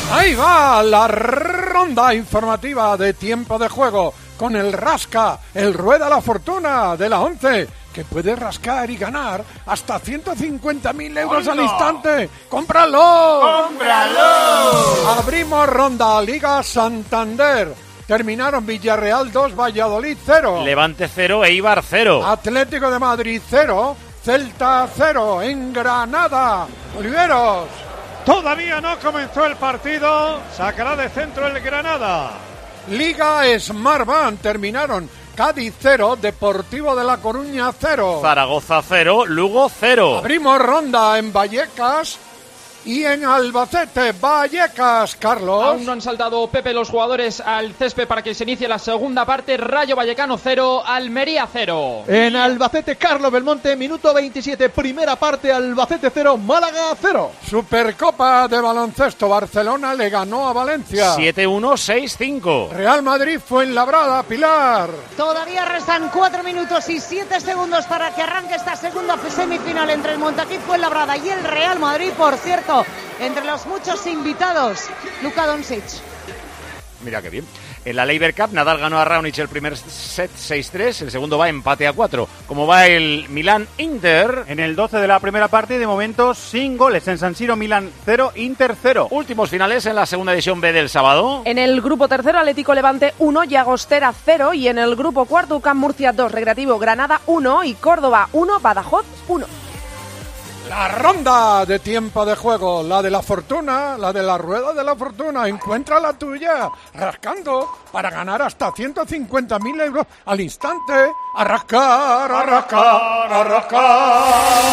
Ahí va la ronda informativa de tiempo de juego con el Rasca, el Rueda la Fortuna de la 11, que puede rascar y ganar hasta 150.000 euros al instante. ¡Cómpralo! ¡Cómpralo! Abrimos ronda Liga Santander. Terminaron Villarreal 2, Valladolid 0. Levante 0, Eibar 0. Atlético de Madrid 0, Celta 0 en Granada. Oliveros. Todavía no comenzó el partido, sacará de centro el Granada. Liga Smartbank terminaron Cádiz 0, Deportivo de La Coruña 0. Zaragoza 0, Lugo 0. Abrimos ronda en Vallecas y en Albacete. Vallecas, Carlos. Aún no han saltado, Pepe, los jugadores al césped para que se inicie la segunda parte. Rayo Vallecano 0, Almería 0. En Albacete, Carlos Belmonte, minuto 27, primera parte, Albacete 0, Málaga 0. Supercopa de baloncesto, Barcelona le ganó a Valencia 7-1, 6-5. Real Madrid Fuenlabrada, Pilar. Todavía restan 4 minutos y 7 segundos para que arranque esta segunda semifinal entre el Montaquit Fuenlabrada y el Real Madrid. Por cierto, entre los muchos invitados, Luka Doncic. Mira qué bien. En la Laver Cup, Nadal ganó a Raonic el primer set 6-3, el segundo va empate a 4. Como va el Milán-Inter. En el 12 de la primera parte, de momento, sin goles. En San Siro, Milán 0, Inter 0. Últimos finales en la segunda división B del sábado. En el grupo tercero, Atlético Levante 1, Llagostera 0. Y en el grupo cuarto, UCAM Murcia 2, Recreativo Granada 1 y Córdoba 1, Badajoz 1. La ronda de tiempo de juego, la de la fortuna, la de la rueda de la fortuna. Encuentra la tuya, rascando para ganar hasta 150.000 euros al instante. A rascar, a rascar, a rascar.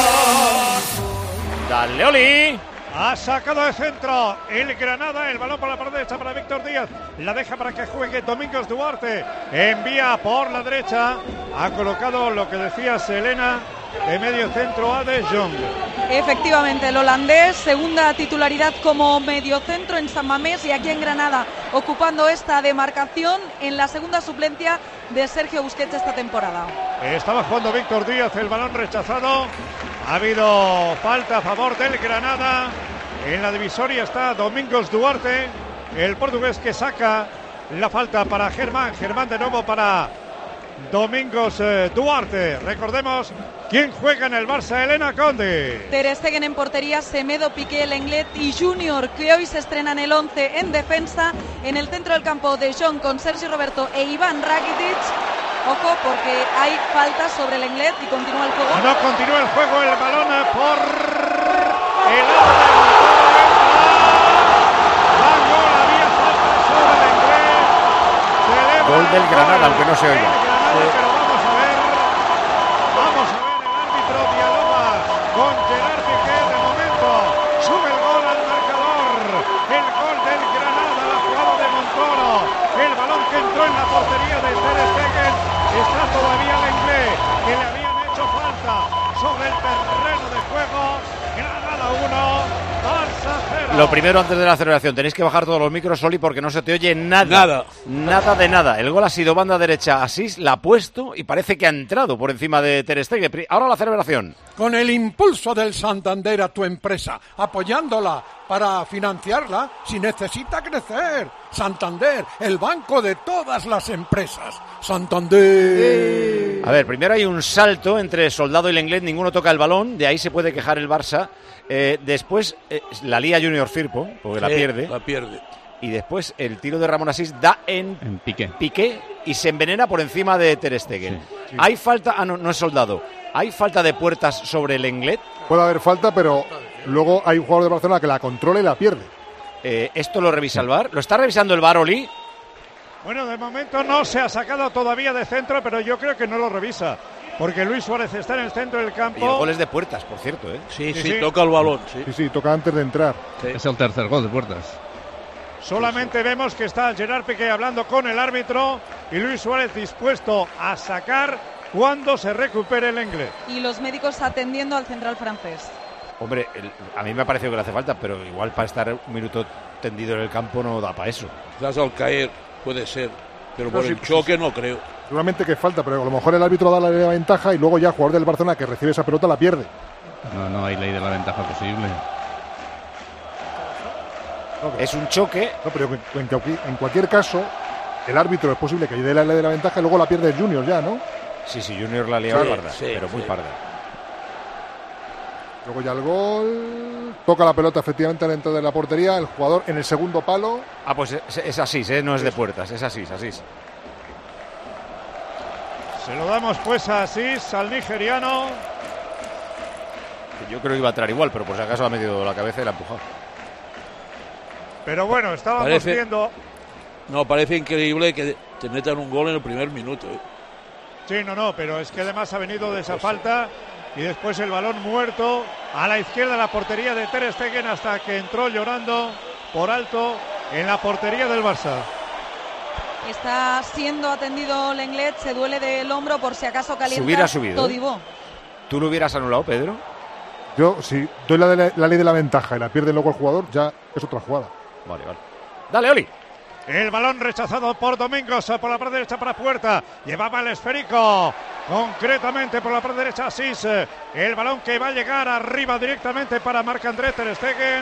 Dale, Oli. Ha sacado de centro el Granada, el balón por la parte derecha para Víctor Díaz, la deja para que juegue Domingos Duarte, envía por la derecha, ha colocado lo que decía Selena de medio centro a De Jong. Efectivamente, el holandés, segunda titularidad como mediocentro en San Mamés y aquí en Granada, ocupando esta demarcación en la segunda suplencia de Sergio Busquets esta temporada. Estaba jugando Víctor Díaz, el balón rechazado. Ha habido falta a favor del Granada. En la divisoria está Domingos Duarte, el portugués que saca la falta para Germán. Germán de nuevo para Domingos Duarte. Recordemos quién juega en el Barça, Elena Conde. Ter Stegen en portería, Semedo, Piqué, Lenglet y Junior, que hoy se estrenan el 11 en defensa. En el centro del campo, De Jong con Sergi Roberto e Iván Rakitic. Ojo, porque hay falta sobre Lenglet y continúa el juego. No continúa el juego, el balón por el lado del había falta sobre Lenglet. Gol del Granada, aunque no se oiga. Pero vamos a ver el árbitro dialoga con Gerard Piqué. De momento sube el gol al marcador, el gol del Granada, la jugada de Montoro, el balón que entró en la portería de Ter Stegen. Está todavía Lenglet, que le habían hecho falta sobre el terreno de juego. Granada 1, Barça 0. Lo primero, antes de la celebración, tenéis que bajar todos los micros, Oli, porque no se te oye nada. Nada de nada. El gol ha sido banda derecha. Asís la ha puesto y parece que ha entrado por encima de Ter Stegen. Ahora la celebración. Con el impulso del Santander a tu empresa, apoyándola para financiarla si necesita crecer. Santander, el banco de todas las empresas. Santander. A ver, primero hay un salto entre Soldado y Lenglet, ninguno toca el balón, de ahí se puede quejar el Barça. Después la lía Junior Firpo, porque la pierde. Y después el tiro de Ramón Asís da en Piqué y se envenena por encima de Ter Stegen. Sí. Hay falta, no es Soldado. ¿Hay falta de Puertas sobre Lenglet? Puede haber falta, pero luego hay un jugador de Barcelona que la controla y la pierde. ¿Esto lo revisa el VAR? ¿Lo está revisando el VAR, Oli? Bueno, de momento no se ha sacado todavía de centro, pero yo creo que no lo revisa. Porque Luis Suárez está en el centro del campo. Y el gol es de Puertas, por cierto, ¿eh? Sí, toca el balón. Sí, toca antes de entrar. Sí. Es el tercer gol de Puertas. Solamente vemos que está Gerard Piqué hablando con el árbitro y Luis Suárez dispuesto a sacar cuando se recupere el Lenglet. Y los médicos atendiendo al central francés. Hombre, a mí me ha parecido que le hace falta, pero igual para estar un minuto tendido en el campo no da para eso. Quizás al caer puede ser, pero por el choque no creo. Seguramente que falta, pero a lo mejor el árbitro da la ley de la ventaja y luego ya el jugador del Barcelona que recibe esa pelota la pierde. No hay ley de la ventaja posible. es un choque. No, pero en cualquier caso, el árbitro es posible que dé la ley de la ventaja y luego la pierde el Junior ya, ¿no? Sí, Junior la ha liado parda, pero muy parda. Luego ya el gol. Toca la pelota efectivamente dentro de la portería. El jugador en el segundo palo. Pues es Asís, no es de puertas, es Asís. Se lo damos pues a Asís, al nigeriano. Yo creo que iba a entrar igual, pero por si acaso ha metido la cabeza y la ha empujado. Pero bueno, estábamos viendo. No, parece increíble que te metan un gol en el primer minuto. Sí, pero es que además ha venido de esa falta y después el balón muerto a la izquierda de la portería de Ter Stegen hasta que entró llorando por alto en la portería del Barça. Está siendo atendido Lenglet, se duele del hombro por si acaso calienta. Se hubiera subido. Todibo. ¿Tú lo hubieras anulado, Pedro? Yo, si doy la ley de la ventaja y la pierde luego el jugador, ya es otra jugada. Vale. Dale, Oli. El balón rechazado por Domingos por la parte derecha para Puerta. Llevaba el esférico. Concretamente por la parte derecha Asís. El balón que va a llegar arriba directamente para Marc-André Ter Stegen.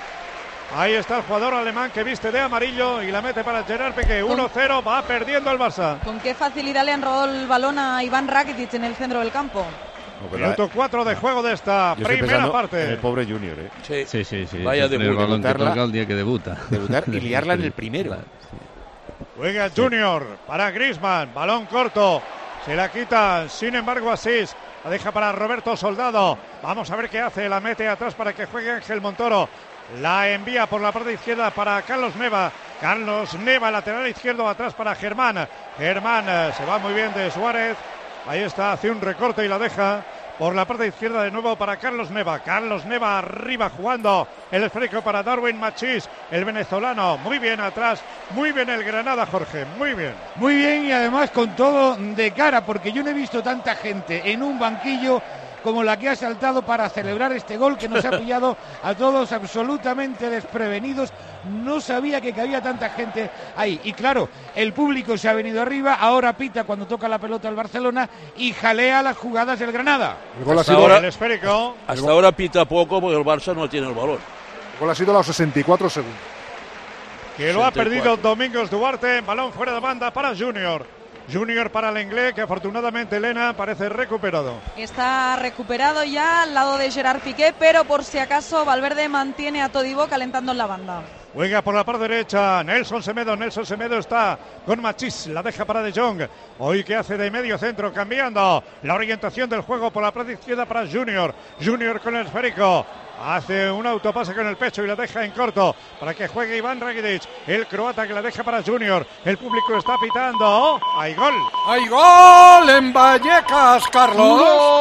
Ahí está el jugador alemán que viste de amarillo y la mete para Gerard Piqué. 1-0, va perdiendo el Barça. Con qué facilidad le han robado el balón a Iván Rakitic en el centro del campo. Minuto 4 de juego de esta primera parte. El pobre Junior, Sí. Vaya el balón que toca el día que debutar y liarla en el primero. Juega Junior para Griezmann, balón corto, se la quita, sin embargo Asís, la deja para Roberto Soldado. Vamos a ver qué hace, la mete atrás para que juegue Ángel Montoro. La envía por la parte izquierda para Carlos Neva. Carlos Neva, lateral izquierdo, atrás para Germán. Germán se va muy bien de Suárez. Ahí está, hace un recorte y la deja por la parte izquierda de nuevo para Carlos Neva. Carlos Neva arriba jugando el esférico para Darwin Machís, el venezolano. Muy bien atrás, muy bien el Granada, Jorge, muy bien. Muy bien y además con todo de cara, porque yo no he visto tanta gente en un banquillo como la que ha saltado para celebrar este gol que nos ha pillado a todos absolutamente desprevenidos. No sabía que cabía tanta gente ahí. Y claro, el público se ha venido arriba, ahora pita cuando toca la pelota el Barcelona y jalea las jugadas del Granada. El esférico. Hasta ahora pita poco porque el Barça no tiene el balón. El gol ha sido a los 64 segundos. Que lo ha perdido Domingos Duarte, balón fuera de banda para Junior. Junior para Lenglet, que afortunadamente Elena parece recuperado. Está recuperado ya al lado de Gerard Piqué, pero por si acaso Valverde mantiene a Todibo calentando en la banda. Juega por la parte derecha Nelson Semedo está con Machís, la deja para De Jong. Hoy que hace de medio centro, cambiando la orientación del juego por la parte izquierda para Junior. Junior con el esférico. Hace un autopase con el pecho y la deja en corto para que juegue Iván Rakitic, el croata que la deja para Junior. El público está pitando. ¡Hay gol! ¡Hay gol en Vallecas, Carlos!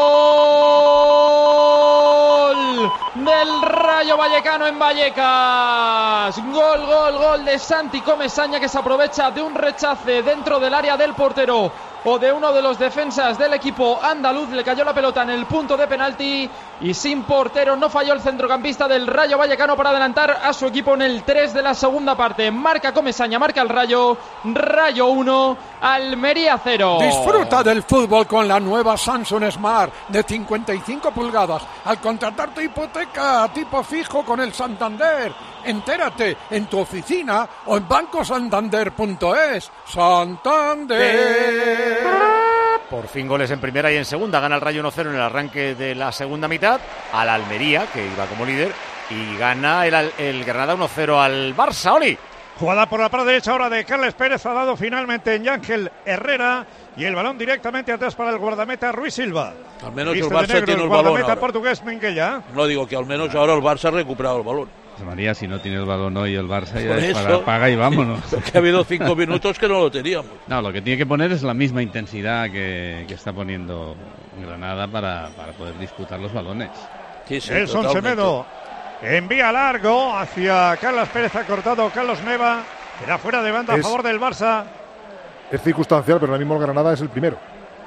¡Gol del Rayo Vallecano en Vallecas! Gol de Santi Comesaña, que se aprovecha de un rechace dentro del área del portero o de uno de los defensas del equipo andaluz. Le cayó la pelota en el punto de penalti y sin portero no falló el centrocampista del Rayo Vallecano para adelantar a su equipo en el 3 de la segunda parte. Marca Comesaña, marca el Rayo. Rayo 1, Almería 0. Disfruta del fútbol con la nueva Samsung Smart de 55 pulgadas al contratar tu hipoteca a tipo fijo con el Santander. Entérate en tu oficina o en bancosantander.es. Santander. Por fin goles en primera y en segunda. Gana el Rayo 1-0 en el arranque de la segunda mitad al Almería, que iba como líder, y gana el Granada 1-0 al Barça. Oli. Jugada por la parte derecha ahora de Carles Pérez, ha dado finalmente en Ángel Herrera y el balón directamente atrás para el guardameta Ruiz Silva. Al menos el Barça tiene el balón guardameta portugués Minguella. No, digo que al menos ahora el Barça ha recuperado el balón. María, si no tiene el balón hoy el Barça ya es para paga y vámonos. Que ha habido 5 minutos que no lo teníamos. No, lo que tiene que poner es la misma intensidad que está poniendo Granada para poder disputar los balones. Sí, Nelson Semedo envía largo hacia Carlos Pérez, ha cortado Carlos Neva, queda fuera de banda a favor del Barça. Es circunstancial, pero ahora mismo el Granada es el primero.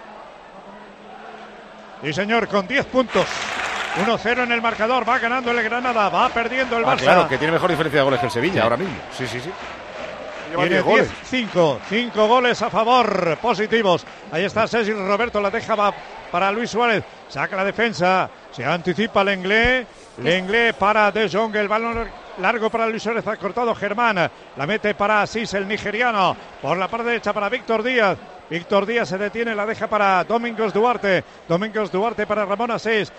Sí, señor, con 10 puntos. 1-0 en el marcador, va ganando el Granada, va perdiendo el Barça. Claro, que tiene mejor diferencia de goles que el Sevilla ahora mismo. Sí. Tiene 5 goles a favor, positivos. Ahí está Sergi Roberto, la deja para Luis Suárez. saca la defensa, se anticipa Lenglet para De Jong, el balón largo para Luis Suárez, ha cortado Germán, la mete para Asís, el nigeriano, por la parte derecha para Víctor Díaz. Víctor Díaz se detiene, la deja para Domingos Duarte para Ramón Asís,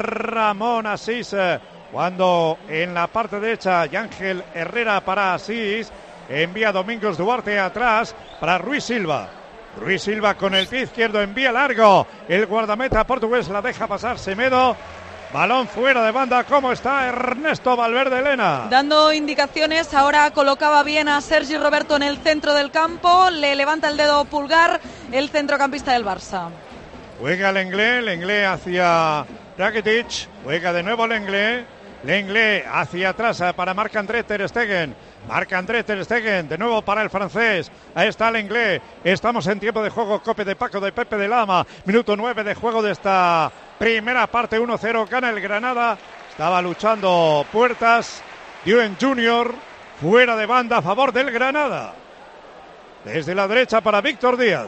cuando en la parte derecha Yángel Herrera para Asís, envía Domingos Duarte atrás para Ruiz Silva con el pie izquierdo, envía largo, el guardameta portugués la deja pasar Semedo. Balón fuera de banda, ¿cómo está Ernesto Valverde, Elena? Dando indicaciones, ahora colocaba bien a Sergi Roberto en el centro del campo, le levanta el dedo pulgar el centrocampista del Barça. Juega Lenglet hacia Rakitic, juega de nuevo Lenglet hacia atrás para Marc-André Ter Stegen, de nuevo para el francés, ahí está Lenglet, estamos en tiempo de juego, Cope de Paco de Pepe de Lama, minuto 9 de juego de esta primera parte, 1-0, gana el Granada, estaba luchando Puertas, Duen Junior, fuera de banda a favor del Granada, desde la derecha para Víctor Díaz,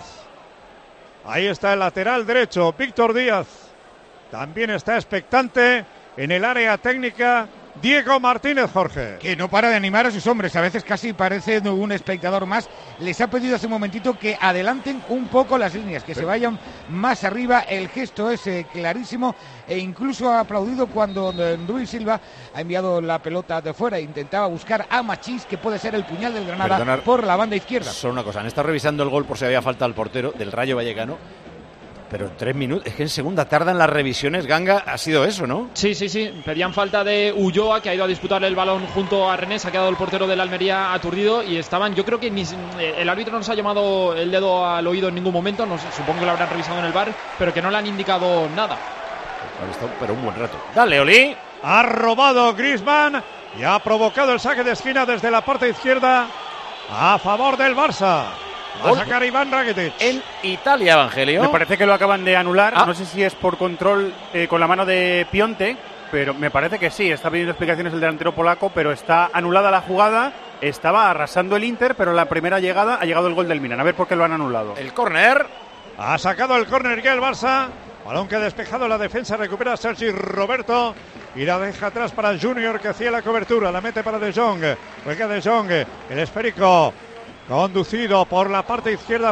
ahí está el lateral derecho, Víctor Díaz, también está expectante en el área técnica Diego Martínez, Jorge. Que no para de animar a sus hombres, a veces casi parece un espectador más. Les ha pedido hace un momentito que adelanten un poco las líneas, que se vayan más arriba. El gesto es clarísimo e incluso ha aplaudido cuando Ruiz Silva ha enviado la pelota de fuera. Intentaba buscar a Machís, que puede ser el puñal del Granada, por la banda izquierda. Solo una cosa, han estado revisando el gol por si había falta al portero del Rayo Vallecano. Pero 3 minutos, es que en segunda tardan las revisiones, Ganga, ha sido eso, ¿no? Sí, pedían falta de Ulloa, que ha ido a disputarle el balón junto a René, se ha quedado el portero del Almería aturdido y estaban, yo creo que el árbitro no nos ha llamado el dedo al oído en ningún momento, no sé, supongo que lo habrán revisado en el VAR, pero que no le han indicado nada. Pero un buen rato. Dale, Oli. Ha robado Griezmann y ha provocado el saque de esquina desde la parte izquierda a favor del Barça. Va a sacar Iván Rakitic. En Italia, Evangelio. Me parece que lo acaban de anular. No sé si es por control con la mano de Piontek, pero me parece que sí. Está pidiendo explicaciones el delantero polaco, pero está anulada la jugada. Estaba arrasando el Inter, pero en la primera llegada ha llegado el gol del Milan. A ver por qué lo han anulado. El córner. Ha sacado el córner ya el Barça. Balón que ha despejado la defensa. Recupera Sergi Roberto. Y la deja atrás para Junior, que hacía la cobertura. La mete para De Jong. Juega De Jong. El esférico conducido por la parte izquierda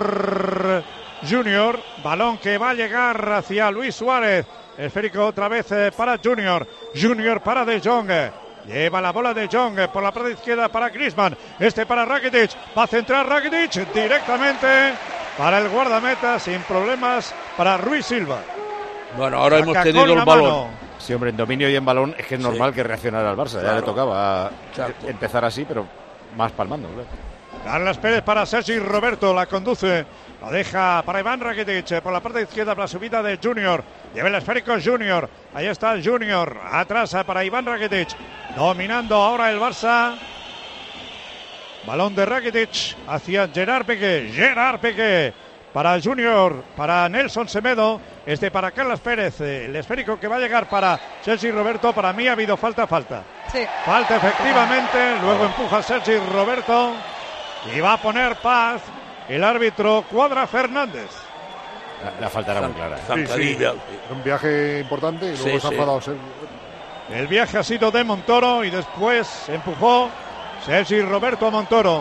por Junior. Balón que va a llegar hacia Luis Suárez. Esférico otra vez para Junior. Junior para De Jong. Lleva la bola De Jong por la parte izquierda para Griezmann. Para Rakitic. Va a centrar Rakitic directamente para el guardameta sin problemas para Ruiz Silva. Bueno, ahora hemos tenido el balón. Sí, hombre, en dominio y en balón es que es normal que reaccionara al Barça. Claro. Ya le tocaba empezar así, pero más palmando, ¿verdad? Carlos Pérez para Sergi Roberto, la conduce, la deja para Iván Rakitic por la parte izquierda para la subida de Junior. Lleva el esférico Junior, ahí está Junior, atrás para Iván Rakitic, dominando ahora el Barça. Balón de Rakitic hacia Gerard Piqué para Junior, para Nelson Semedo, para Carlos Pérez, el esférico que va a llegar para Sergi Roberto. Para mí ha habido falta. Sí. Falta efectivamente, luego empuja Sergi Roberto. Y va a poner paz el árbitro Cuadra Fernández. La falta era muy clara. Sí. Un viaje importante y luego se ha parado. El viaje ha sido de Montoro y después empujó Sergi Roberto a Montoro.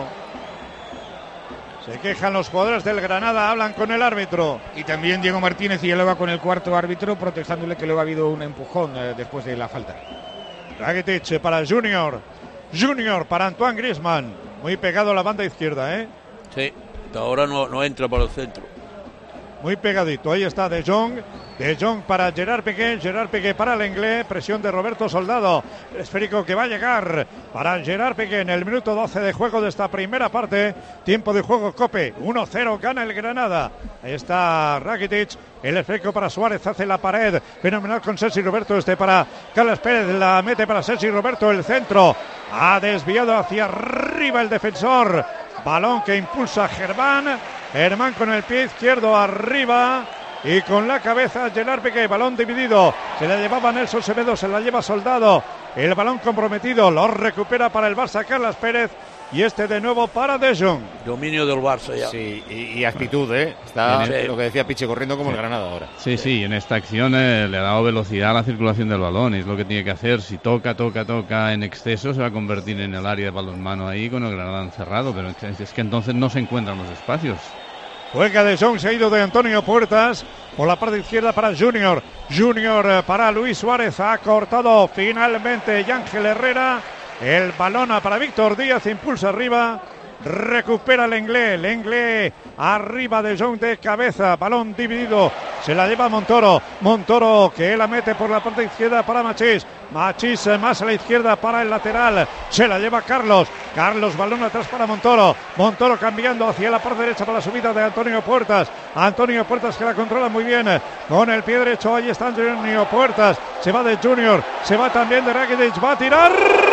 Se quejan los jugadores del Granada, hablan con el árbitro. Y también Diego Martínez y Eleva con el cuarto árbitro protestándole que luego ha habido un empujón después de la falta. Rakitic para Junior para Antoine Griezmann. Muy pegado a la banda izquierda, ¿eh? Sí, ahora no entra por el centro. Muy pegadito, ahí está De Jong para Gerard Piqué para Lenglet, presión de Roberto Soldado, el esférico que va a llegar para Gerard Piqué en el minuto 12 de juego de esta primera parte, tiempo de juego Cope, 1-0, gana el Granada, ahí está Rakitic, el esférico para Suárez, hace la pared, fenomenal con Sergi Roberto, para Carlos Pérez, la mete para Sergi Roberto, el centro, ha desviado hacia arriba el defensor, balón que impulsa Germán con el pie izquierdo arriba y con la cabeza Gerard Piqué, balón dividido, se la llevaba Nelson Semedo, se la lleva Soldado, El balón comprometido, lo recupera para el Barça Carles Pérez. Y de nuevo para De Jong. Dominio del Barça ya. Sí, y actitud, ¿eh? Está lo que decía Piche, corriendo como el Granada ahora. Sí, en esta acción le ha dado velocidad a la circulación del balón. Es lo que tiene que hacer. Si toca en exceso, se va a convertir en el área de balonmano ahí con el Granada encerrado. Pero es que entonces no se encuentran los espacios. Juega De Jong, seguido de Antonio Puertas. Por la parte izquierda para Junior. Junior para Luis Suárez. Ha cortado finalmente Yángel Herrera. El balón para Víctor Díaz, impulsa arriba, recupera Lenglet, arriba De Jong de cabeza, balón dividido, se la lleva Montoro, que la mete por la parte izquierda para Machís más a la izquierda para el lateral, se la lleva Carlos, balón atrás para Montoro cambiando hacia la parte derecha para la subida de Antonio Puertas que la controla muy bien, con el pie derecho, ahí está Antonio Puertas, se va de Junior, se va también de Rakitic, va a tirar.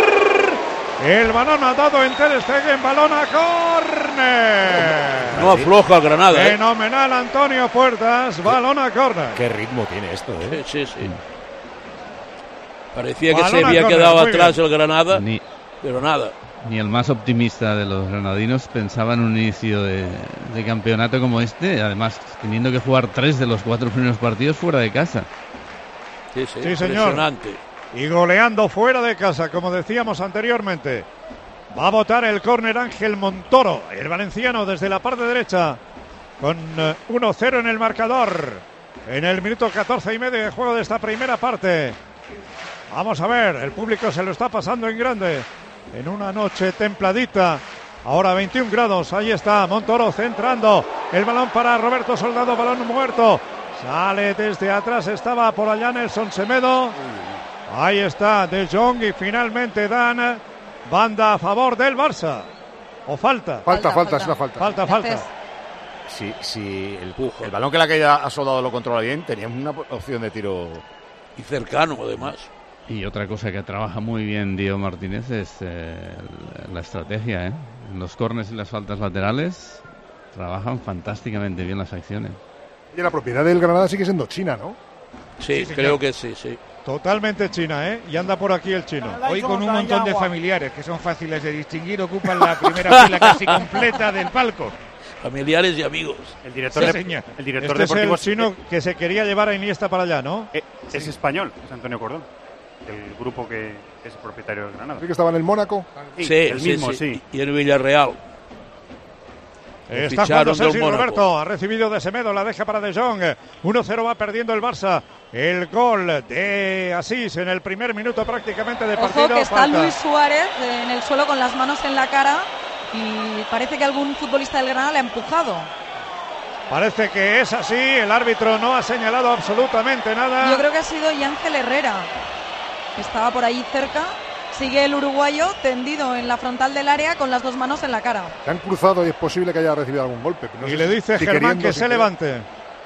El balón ha dado en Ter Stegen, balón a córner. No afloja Granada. Fenomenal Antonio Puertas, balón a córner. Qué ritmo tiene esto, ¿eh? Sí. Parecía que se había quedado atrás el Granada, pero nada. Ni el más optimista de los granadinos pensaba en un inicio de campeonato como este, además teniendo que jugar 3 de los 4 primeros partidos fuera de casa. Sí, señor. Impresionante. Y goleando fuera de casa, como decíamos anteriormente. Va a botar el córner Ángel Montoro, el valenciano desde la parte derecha, con 1-0 en el marcador. En el minuto 14 y medio de juego de esta primera parte. Vamos a ver, el público se lo está pasando en grande. En una noche templadita. Ahora 21 grados, ahí está Montoro centrando. El balón para Roberto Soldado, balón muerto. Sale desde atrás, estaba por allá Nelson Semedo. Ahí está De Jong y finalmente dan banda a favor del Barça. ¿O falta? Falta, es una falta. Falta. Si el balón que la caída ha Soldado lo controla bien, teníamos una opción de tiro. Y cercano, además. Y otra cosa que trabaja muy bien Diego Martínez es la estrategia, ¿eh? En los córners y las faltas laterales trabajan fantásticamente bien las acciones. Y la propiedad del Granada sigue siendo China, ¿no? Sí, creo que sí. Totalmente China, ¿eh? Y anda por aquí el chino. Hoy con un montón de familiares que son fáciles de distinguir, ocupan la primera fila casi completa del palco. Familiares y amigos. El director deportivo es el chino que se quería llevar a Iniesta para allá, ¿no? Es español, es Antonio Cordón, el grupo que es el propietario del Granada. ¿Sí que estaba en el Mónaco? Sí, el mismo. Y en Villarreal. Está jugando Sergio Roberto, ha recibido de Semedo, la deja para De Jong. 1-0 va perdiendo el Barça. El gol de Asís en el primer minuto prácticamente de partido. Ojo que está Luis Suárez en el suelo con las manos en la cara y parece que algún futbolista del Granada le ha empujado. Parece que es así, el árbitro no ha señalado absolutamente nada. Yo creo que ha sido Yángel Herrera, que estaba por ahí cerca. Sigue el uruguayo tendido en la frontal del área con las dos manos en la cara. Se han cruzado y es posible que haya recibido algún golpe. No y le dice Germán que se levante.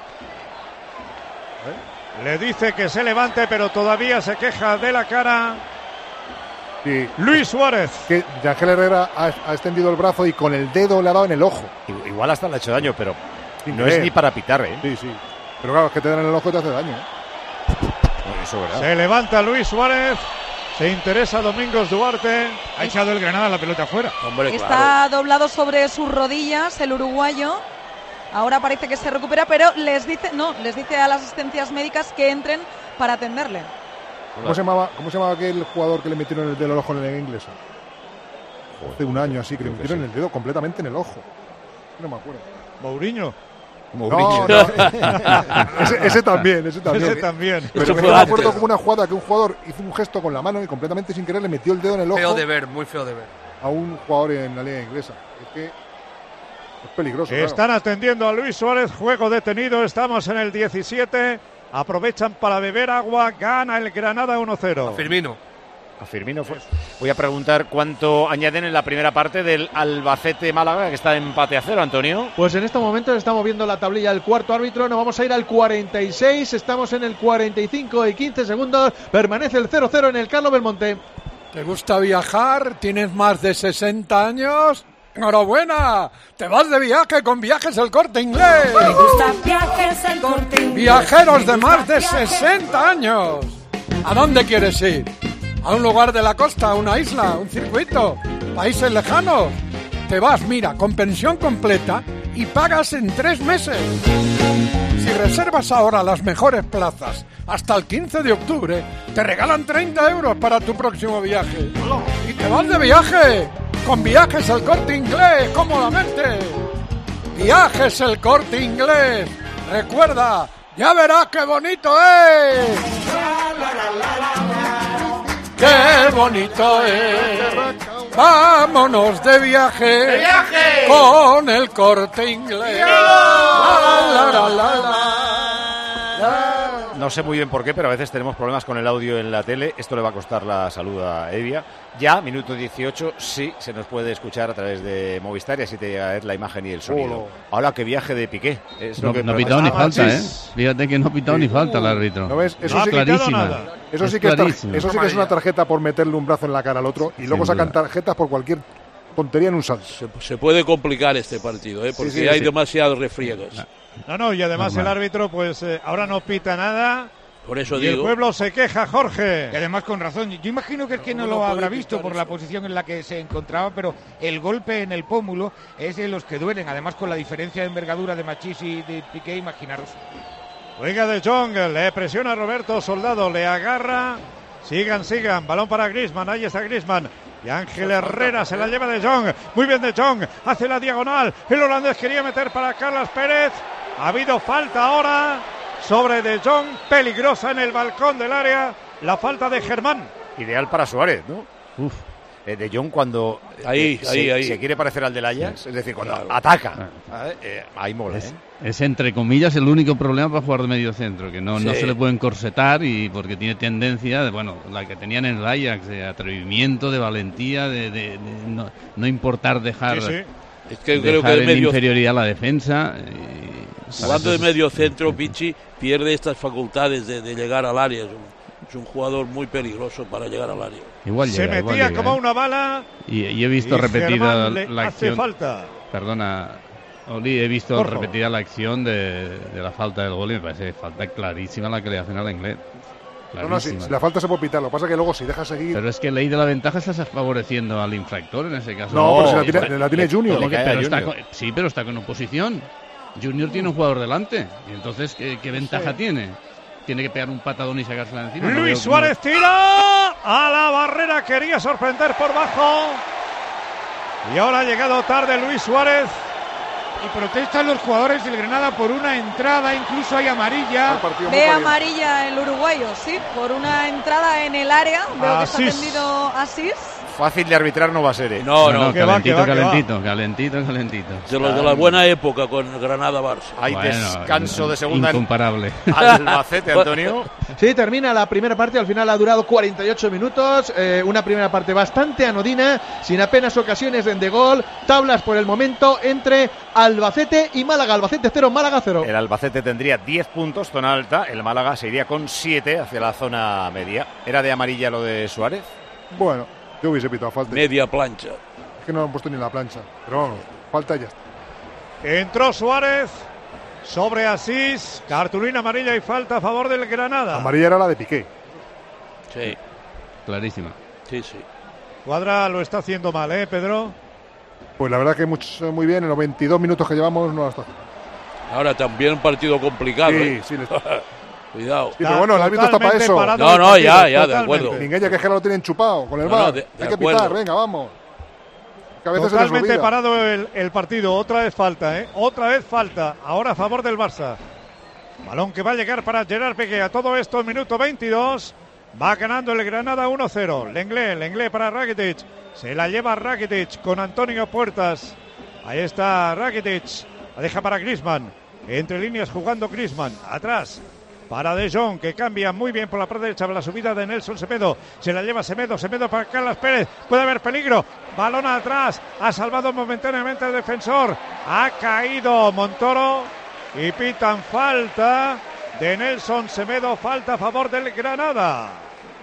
Le dice que se levante, pero todavía se queja de la cara. Sí. Luis Suárez. Que Yángel Herrera ha extendido el brazo y con el dedo le ha dado en el ojo. Igual hasta le ha hecho daño, pero no es ni para pitar, ¿eh? Sí. Pero claro, es que te dan en el ojo y te hace daño. Eso, ¿verdad? Se levanta Luis Suárez. Se interesa Domingos Duarte. Ha echado el Granada la pelota afuera. Hombre, está doblado sobre sus rodillas el uruguayo. Ahora parece que se recupera, pero les dice a las asistencias médicas que entren para atenderle. ¿Cómo se llamaba aquel jugador que le metieron el dedo en el ojo en la liga inglesa? Hace un año así, que le metieron el dedo completamente en el ojo. No me acuerdo. Mourinho. No. ese también. Pero me acuerdo como una jugada que un jugador hizo un gesto con la mano y completamente sin querer le metió el dedo en el ojo. Muy feo de ver. A un jugador en la liga inglesa. Es que es peligroso. Están atendiendo a Luis Suárez, juego detenido, estamos en el 17. Aprovechan para beber agua, gana el Granada 1-0. A Firmino fue. Voy a preguntar cuánto añaden en la primera parte del Albacete Málaga, que está en empate a 0, Antonio. Pues en este momento está moviendo la tablilla el cuarto árbitro. Nos vamos a ir al 46. Estamos en el 45 y 15 segundos. Permanece el 0-0 en el Carlo Belmonte. ¿Te gusta viajar? ¿Tienes más de 60 años? ¡Enhorabuena! ¡Te vas de viaje con Viajes El Corte Inglés! Me gusta Viajes El Corte Inglés. Viajeros de más de 60 años. ¿A dónde quieres ir? a un lugar de la costa, a una isla, un circuito, países lejanos. Te vas, mira, con pensión completa y pagas en 3 meses. Si reservas ahora las mejores plazas hasta el 15 de octubre, te regalan 30 euros para tu próximo viaje. Y te vas de viaje con Viajes El Corte Inglés, cómodamente. Viajes El Corte Inglés. Recuerda, ya verás qué bonito es. ¡Qué bonito es! ¡Vámonos de viaje! ¡De viaje! Con El Corte Inglés. No sé muy bien por qué, pero a veces tenemos problemas con el audio en la tele. Esto le va a costar la salud a Evia. Ya, minuto 18, sí, se nos puede escuchar a través de Movistar y así te llega a ver la imagen y el sonido. Ahora, qué viaje de Piqué. No ha pitado ni falta, ¿eh? Fíjate que no ha pitado ni falta el árbitro. ¿No ves? Eso sí, clarísima. Eso sí que es una tarjeta por meterle un brazo en la cara al otro y luego sacan tarjetas por cualquier tontería en un salto. Se puede complicar este partido, porque hay demasiados refriegas. No, y además el árbitro, pues ahora no pita nada. Por eso y digo. El pueblo se queja, Jorge. Y además con razón. Yo imagino que es que no lo habrá visto por la posición en la que se encontraba, pero el golpe en el pómulo es de los que duelen. Además, con la diferencia de envergadura de Machís y de Piqué, imaginaros. Juega de Jong, le presiona a Roberto Soldado, le agarra. Sigan. Balón para Griezmann. Ahí está Griezmann. Y Ángel Herrera se la lleva de Jong. Muy bien de Jong. Hace la diagonal. El holandés quería meter para Carlos Pérez. Ha habido falta ahora sobre De Jong, peligrosa en el balcón del área, la falta de Germán. Ideal para Suárez, ¿no? De Jong cuando se quiere parecer al del Ajax, es decir, cuando ataca, ahí mola. Es entre comillas el único problema para jugar de medio centro, que no se le puede encorsetar y porque tiene tendencia, la que tenían en el Ajax, de atrevimiento, de valentía, de no importar dejar... Es que creo que en inferioridad la defensa. Jugando de medio centro, Pichi pierde estas facultades de llegar al área. Es un jugador muy peligroso para llegar al área. Se metía como una bala. Y he visto repetida la acción. Hace falta. Perdona, Oli, he visto repetida la acción de la falta del gol y me parece falta clarísima la que le hacen al inglés. No, si la falta se puede pitar, lo que pasa es que luego si deja seguir... Pero es que ley de la ventaja estás favoreciendo al infractor en ese caso. No, pero si la tiene Junior. Pero está con oposición. Junior tiene un jugador delante. Y entonces, ¿qué ventaja tiene? Tiene que pegar un patadón y sacársela encima. Luis Suárez tira a la barrera, quería sorprender por bajo. Y ahora ha llegado tarde Luis Suárez. Y protestan los jugadores del Granada por una entrada, incluso hay amarilla. Ve amarilla el uruguayo, sí, por una entrada en el área. Veo que está tendido Asís. Fácil de arbitrar no va a ser, ¿eh? No, calentito. De la buena época con Granada-Barça. Hay descanso de segunda. Incomparable. Albacete, Antonio. Sí, termina la primera parte, al final ha durado 48 minutos, una primera parte bastante anodina, sin apenas ocasiones de gol, tablas por el momento entre Albacete y Málaga. Albacete 0, Málaga 0. El Albacete tendría 10 puntos, zona alta, el Málaga se iría con 7 hacia la zona media. ¿Era de amarilla lo de Suárez? Bueno, yo hubiese pitado falta. Media plancha. Es que no lo han puesto ni en la plancha, pero vamos, falta ya está. Entró Suárez sobre Asís, cartulina amarilla y falta a favor del Granada. Amarilla era la de Piqué. Sí. Clarísima. Sí. Cuadra lo está haciendo mal, Pedro. Pues la verdad que muy bien, en los 22 minutos que llevamos no la está haciendo. Ahora también un partido complicado. Sí, le está. Cuidado. Sí, pero bueno, el árbitro está para eso. No, ya, de acuerdo. Ninguém que lo tienen chupado con el VAR. Hay que pitar, venga, vamos. Que a veces totalmente parado el partido. Otra vez falta, Otra vez falta. Ahora a favor del Barça. Balón que va a llegar para Gerard Piqué. A todo esto, minuto 22. Va ganando el Granada 1-0. Lenglet para Rakitic. Se la lleva Rakitic con Antonio Puertas. Ahí está Rakitic. La deja para Griezmann. Entre líneas jugando Griezmann. Atrás para De Jong, que cambia muy bien por la parte derecha. La subida de Nelson Semedo. Se la lleva Semedo para Carlos Pérez. Puede haber peligro. Balón atrás. Ha salvado momentáneamente al defensor. Ha caído Montoro. Y pitan falta de Nelson Semedo. Falta a favor del Granada.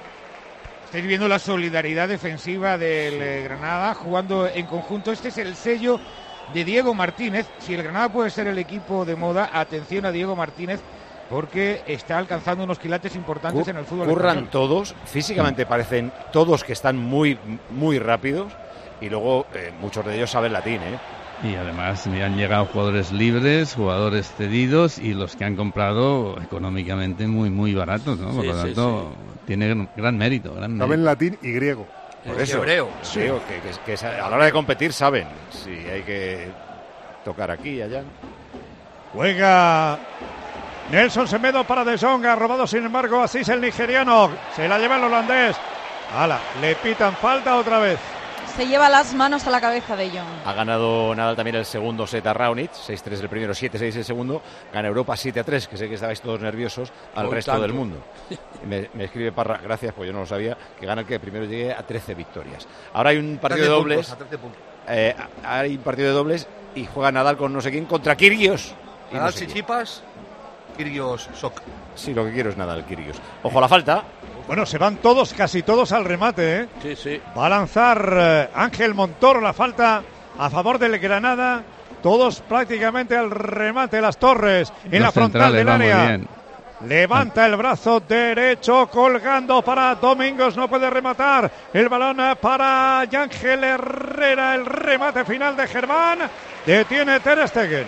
Estáis viendo la solidaridad defensiva del Granada jugando en conjunto. Este es el sello de Diego Martínez. Si el Granada puede ser el equipo de moda, atención a Diego Martínez, porque está alcanzando unos quilates importantes en el fútbol. Curran todos, físicamente parecen todos que están muy, muy rápidos y luego muchos de ellos saben latín, Y además han llegado jugadores libres, jugadores cedidos y los que han comprado económicamente muy, muy baratos, ¿no? Por lo tanto, tiene gran mérito. Saben latín y griego. Por eso, hebreo. Sí, que a la hora de competir saben si hay que tocar aquí y allá. Juega Nelson Semedo para De Jong, ha robado sin embargo así el nigeriano, se la lleva el holandés. Le pitan falta otra vez. Se lleva las manos a la cabeza de Jong. Ha ganado Nadal también el segundo set a Raonic, 6-3 el primero, 7-6 el segundo. Gana Europa 7-3, que sé que estabais todos nerviosos, al resto del mundo. Me escribe Parra, gracias, pues yo no lo sabía, que gana el que primero llegue a 13 victorias. Ahora hay un partido de dobles. Hay un partido de dobles y juega Nadal con no sé quién contra Kyrgios. Nadal Tsitsipas, Kyrgios Sok. Sí, lo que quiero es Nadal, Kyrgios. Ojo a la falta. Bueno, se van todos, casi todos al remate, Sí. Va a lanzar Ángel Montoro la falta a favor del Granada. Todos prácticamente al remate, las torres en la frontal del área. Levanta el brazo derecho colgando para Domingos, no puede rematar. El balón para Ángel Herrera, el remate final de Germán. Detiene Ter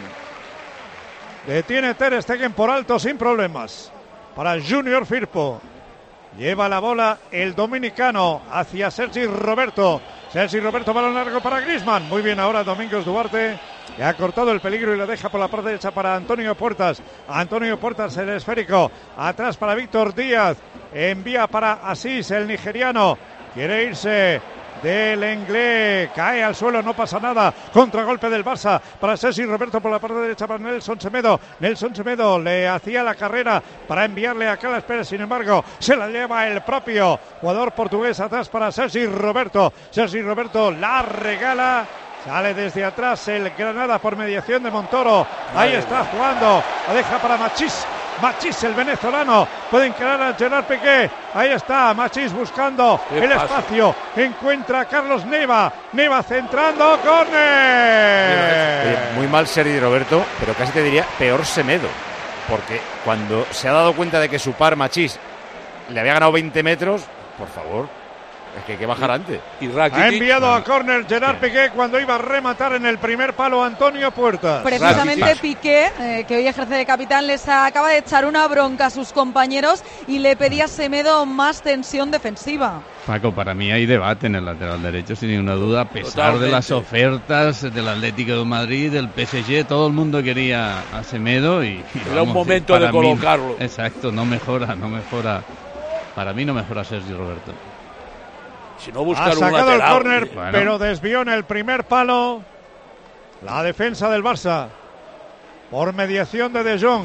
Stegen por alto sin problemas. Para Junior Firpo. Lleva la bola el dominicano hacia Sergi Roberto. Sergi Roberto, balón largo para Griezmann. Muy bien ahora Domingos Duarte, que ha cortado el peligro y lo deja por la parte derecha para Antonio Puertas. Antonio Puertas, el esférico. Atrás para Víctor Díaz. Envía para Asís, el nigeriano. Quiere irse del Inglés, cae al suelo, no pasa nada. Contragolpe del Barça para Sergi Roberto por la parte derecha para Nelson Semedo. Nelson Semedo le hacía la carrera para enviarle a Carles Pérez, sin embargo se la lleva el propio jugador portugués atrás para Sergi Roberto. Sergi Roberto la regala. Sale desde atrás el Granada por mediación de Montoro. Ahí está jugando, la deja para Machís, el venezolano, puede encarar a Gerard Piqué. Ahí está Machís buscando el espacio, encuentra a Carlos Neva centrando, córner. Muy mal Sergi Roberto, pero casi te diría peor Semedo, porque cuando se ha dado cuenta de que su par Machís le había ganado 20 metros, por favor, es que hay que bajar antes. Ha enviado a córner Gerard Piqué cuando iba a rematar en el primer palo Antonio Puertas. Precisamente Piqué, que hoy ejerce de capitán, les acaba de echar una bronca a sus compañeros y le pedía a Semedo más tensión defensiva. Paco, para mí hay debate en el lateral derecho, sin ninguna duda, a pesar de las ofertas del Atlético de Madrid, del PSG, todo el mundo quería a Semedo y era un momento de colocarlo. Exacto, no mejora. Para mí no mejora Sergi Roberto. Si no buscar ha sacado un lateral, el córner, pero desvió en el primer palo la defensa del Barça por mediación de Jong.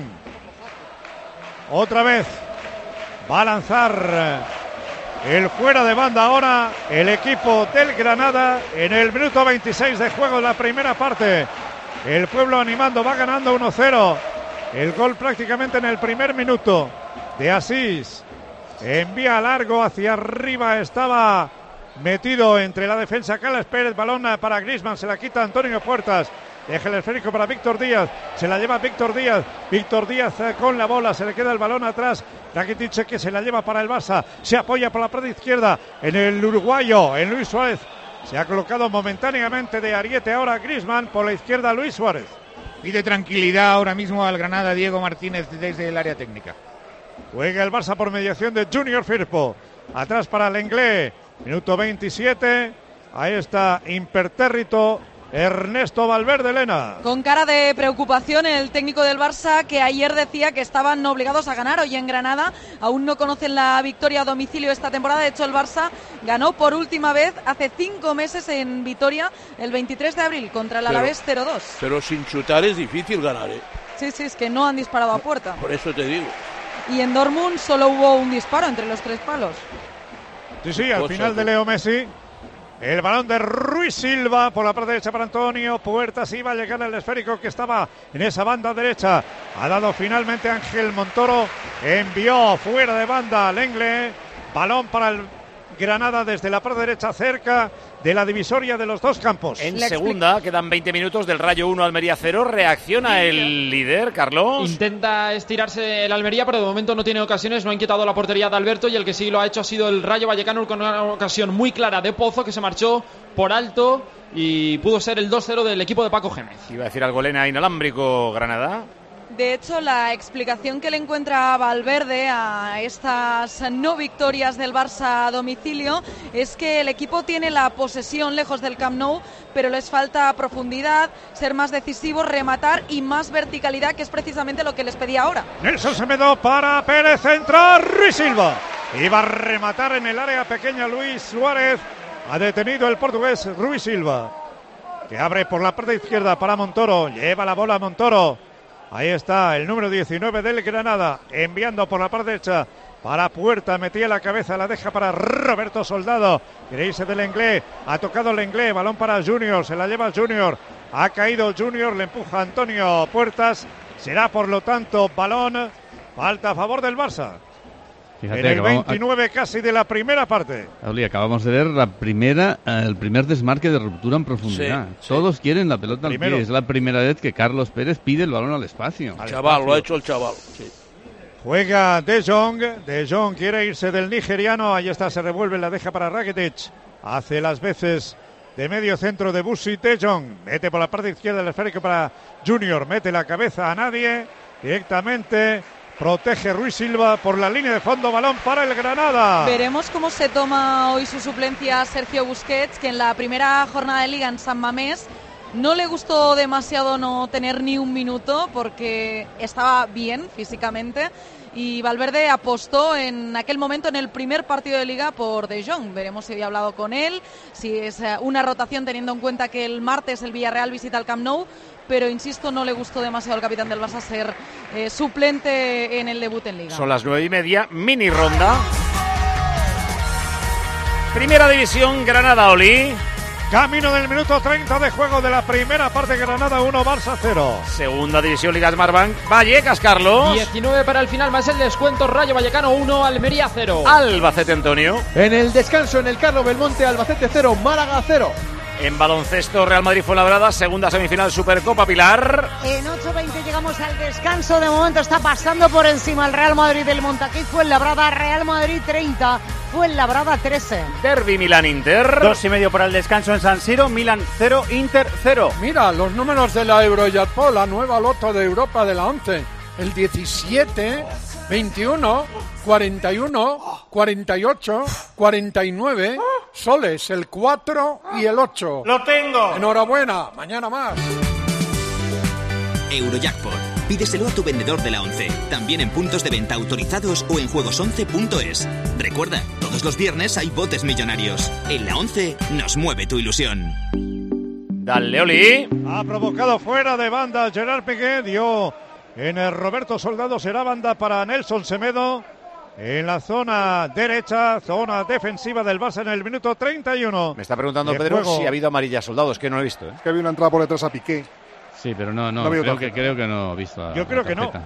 Otra vez va a lanzar el fuera de banda ahora el equipo del Granada en el minuto 26 de juego de la primera parte. El pueblo animando, va ganando 1-0. El gol prácticamente en el primer minuto de Asís. Envía largo hacia arriba, estaba metido entre la defensa Carles Pérez, balón para Griezmann, se la quita Antonio Puertas, deja el esférico para Víctor Díaz, se la lleva Víctor Díaz con la bola, se le queda el balón atrás, Rakitic que se la lleva para el Barça, se apoya por la parte izquierda en el uruguayo, en Luis Suárez, se ha colocado momentáneamente de ariete ahora Griezmann, por la izquierda Luis Suárez. Pide tranquilidad ahora mismo al Granada Diego Martínez desde el área técnica. Juega el Barça por mediación de Junior Firpo, atrás para el Inglés. Minuto 27, ahí está impertérrito Ernesto Valverde Lena. Con cara de preocupación el técnico del Barça, que ayer decía que estaban obligados a ganar hoy en Granada. Aún no conocen la victoria a domicilio esta temporada. De hecho, el Barça ganó por última vez hace 5 meses en Vitoria, el 23 de abril, contra el Alavés 0-2. Pero sin chutar es difícil ganar, Sí, es que no han disparado a puerta. Por eso te digo. Y en Dortmund solo hubo un disparo entre los 3 palos. Sí, al final de Leo Messi. El balón de Ruiz Silva por la parte derecha para Antonio Puertas. Iba a llegar el esférico que estaba en esa banda derecha. Ha dado finalmente Ángel Montoro. Envió fuera de banda al Inglés. Balón para el Granada desde la parte derecha, cerca de la divisoria de los dos campos. En segunda, quedan 20 minutos del Rayo 1, Almería 0. Reacciona el líder, Carlos. Intenta estirarse el Almería, pero de momento no tiene ocasiones. No ha inquietado la portería de Alberto y el que sí lo ha hecho ha sido el Rayo Vallecano con una ocasión muy clara de Pozo que se marchó por alto y pudo ser el 2-0 del equipo de Paco Gémez. Iba a decir algo Elena, inalámbrico Granada. De hecho, la explicación que le encuentra Valverde a estas no victorias del Barça a domicilio es que el equipo tiene la posesión lejos del Camp Nou, pero les falta profundidad, ser más decisivos, rematar y más verticalidad, que es precisamente lo que les pedía ahora. Nelson Semedo para Pérez, centra Ruiz Silva. Iba a rematar en el área pequeña Luis Suárez. Ha detenido el portugués Ruiz Silva, que abre por la parte izquierda para Montoro. Lleva la bola a Montoro. Ahí está el número 19 del Granada, enviando por la parte derecha para Puerta, metía la cabeza, la deja para Roberto Soldado, quiere irse del Lenglet, ha tocado el Lenglet, balón para Junior, se la lleva Junior, ha caído Junior, le empuja Antonio Puertas, será por lo tanto balón, falta a favor del Barça. Fíjate, en el 29 casi de la primera parte. Acabamos de ver el primer desmarque de ruptura en profundidad. Sí. Todos quieren la pelota al pie. Es la primera vez que Carlos Pérez pide el balón al espacio. El chaval, lo ha hecho el chaval. Sí. Juega De Jong. De Jong quiere irse del nigeriano. Ahí está, se revuelve, la deja para Rakitic. Hace las veces de medio centro de Busi. De Jong mete por la parte izquierda el esférico para Junior. Mete la cabeza a nadie. Directamente protege Ruiz Silva por la línea de fondo, balón para el Granada. Veremos cómo se toma hoy su suplencia Sergio Busquets, que en la primera jornada de Liga en San Mamés no le gustó demasiado no tener ni un minuto porque estaba bien físicamente y Valverde apostó en aquel momento en el primer partido de Liga por De Jong. Veremos si había hablado con él, si es una rotación teniendo en cuenta que el martes el Villarreal visita el Camp Nou, pero insisto, no le gustó demasiado al capitán del Barça ser suplente en el debut en Liga. Son las 9:30, mini ronda. Primera división, Granada, Oli. Camino del minuto 30 de juego de la primera parte, Granada 1, Barça 0. Segunda división, Liga Smartbank, Vallecas, Carlos. 19 para el final, más el descuento, Rayo Vallecano 1, Almería 0. Albacete, Antonio. En el descanso, en el Carlos Belmonte, Albacete 0, Málaga 0. En baloncesto, Real Madrid Fuenlabrada, segunda semifinal Supercopa, Pilar. En 8:20 llegamos al descanso. De momento está pasando por encima el Real Madrid del Montaquí Fuenlabrada. Real Madrid 30, Fuenlabrada 13. Derbi Milán-Inter. 2:30 para el descanso en San Siro, Milán 0, Inter 0. Mira, los números de la Eurojackpot, la nueva loto de Europa de la 11. El 17, 21, 41, 48, 49, soles, el 4 y el 8. ¡Lo tengo! Enhorabuena, mañana más. Eurojackpot. Pídeselo a tu vendedor de la 11, también en puntos de venta autorizados o en juegos11.es. Recuerda, todos los viernes hay botes millonarios. En la 11 nos mueve tu ilusión. Dale, Oli. Ha provocado fuera de banda Gerard Piqué, dio en el Roberto Soldado, será banda para Nelson Semedo. En la zona derecha, zona defensiva del Barça en el minuto 31. Me está preguntando Pedro si ha habido amarilla Soldado, es que no lo he visto. Es que había una entrada por detrás a Piqué. Sí, pero no creo que no he visto. Yo creo que no.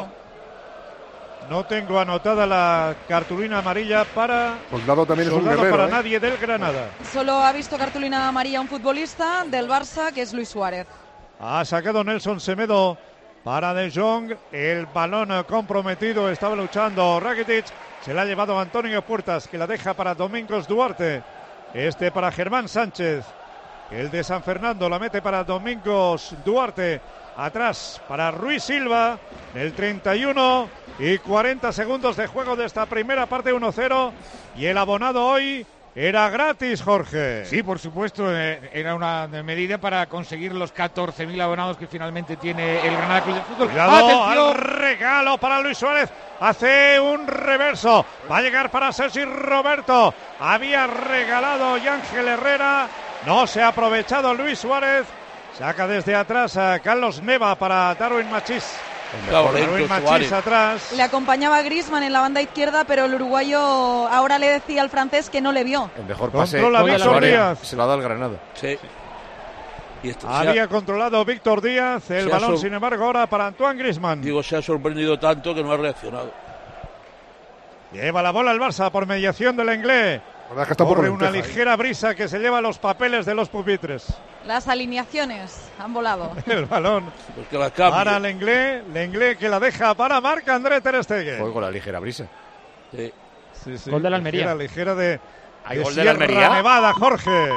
No tengo anotada la cartulina amarilla para Soldado, también es un guerrero, para nadie del Granada. Solo ha visto cartulina amarilla un futbolista del Barça, que es Luis Suárez. Ha sacado Nelson Semedo para De Jong, el balón comprometido, estaba luchando Rakitic, se la ha llevado Antonio Puertas, que la deja para Domingos Duarte, para Germán Sánchez, el de San Fernando la mete para Domingos Duarte, atrás para Ruiz Silva, el 31 y 40 segundos de juego de esta primera parte, 1-0, y el abonado hoy era gratis, Jorge. Sí, por supuesto, era una medida para conseguir los 14.000 abonados que finalmente tiene el Granada Club de Fútbol. Cuidado, al regalo para Luis Suárez, hace un reverso, va a llegar para Sergi Roberto, había regalado Ángel Herrera, no se ha aprovechado Luis Suárez, saca desde atrás a Carlos Neva para Darwin Machís. Darwin Machís atrás. Le acompañaba Griezmann en la banda izquierda, pero el uruguayo ahora le decía al francés que no le vio. El mejor pase controla Víctor Díaz. Se lo ha dado el Granada. Sí. Había controlado Víctor Díaz, el balón sin embargo ahora para Antoine Griezmann. Digo, se ha sorprendido tanto que no ha reaccionado. Lleva la bola el Barça por mediación del Lenglet. Corre una ligera brisa que se lleva los papeles de los pupitres. Las alineaciones han volado. El balón pues para Lenglet que la deja para Marc-André ter Stegen. Juego con la ligera brisa. Sí. Gol de la Almería. Ligera de gol de la Almería. Nevada, Jorge.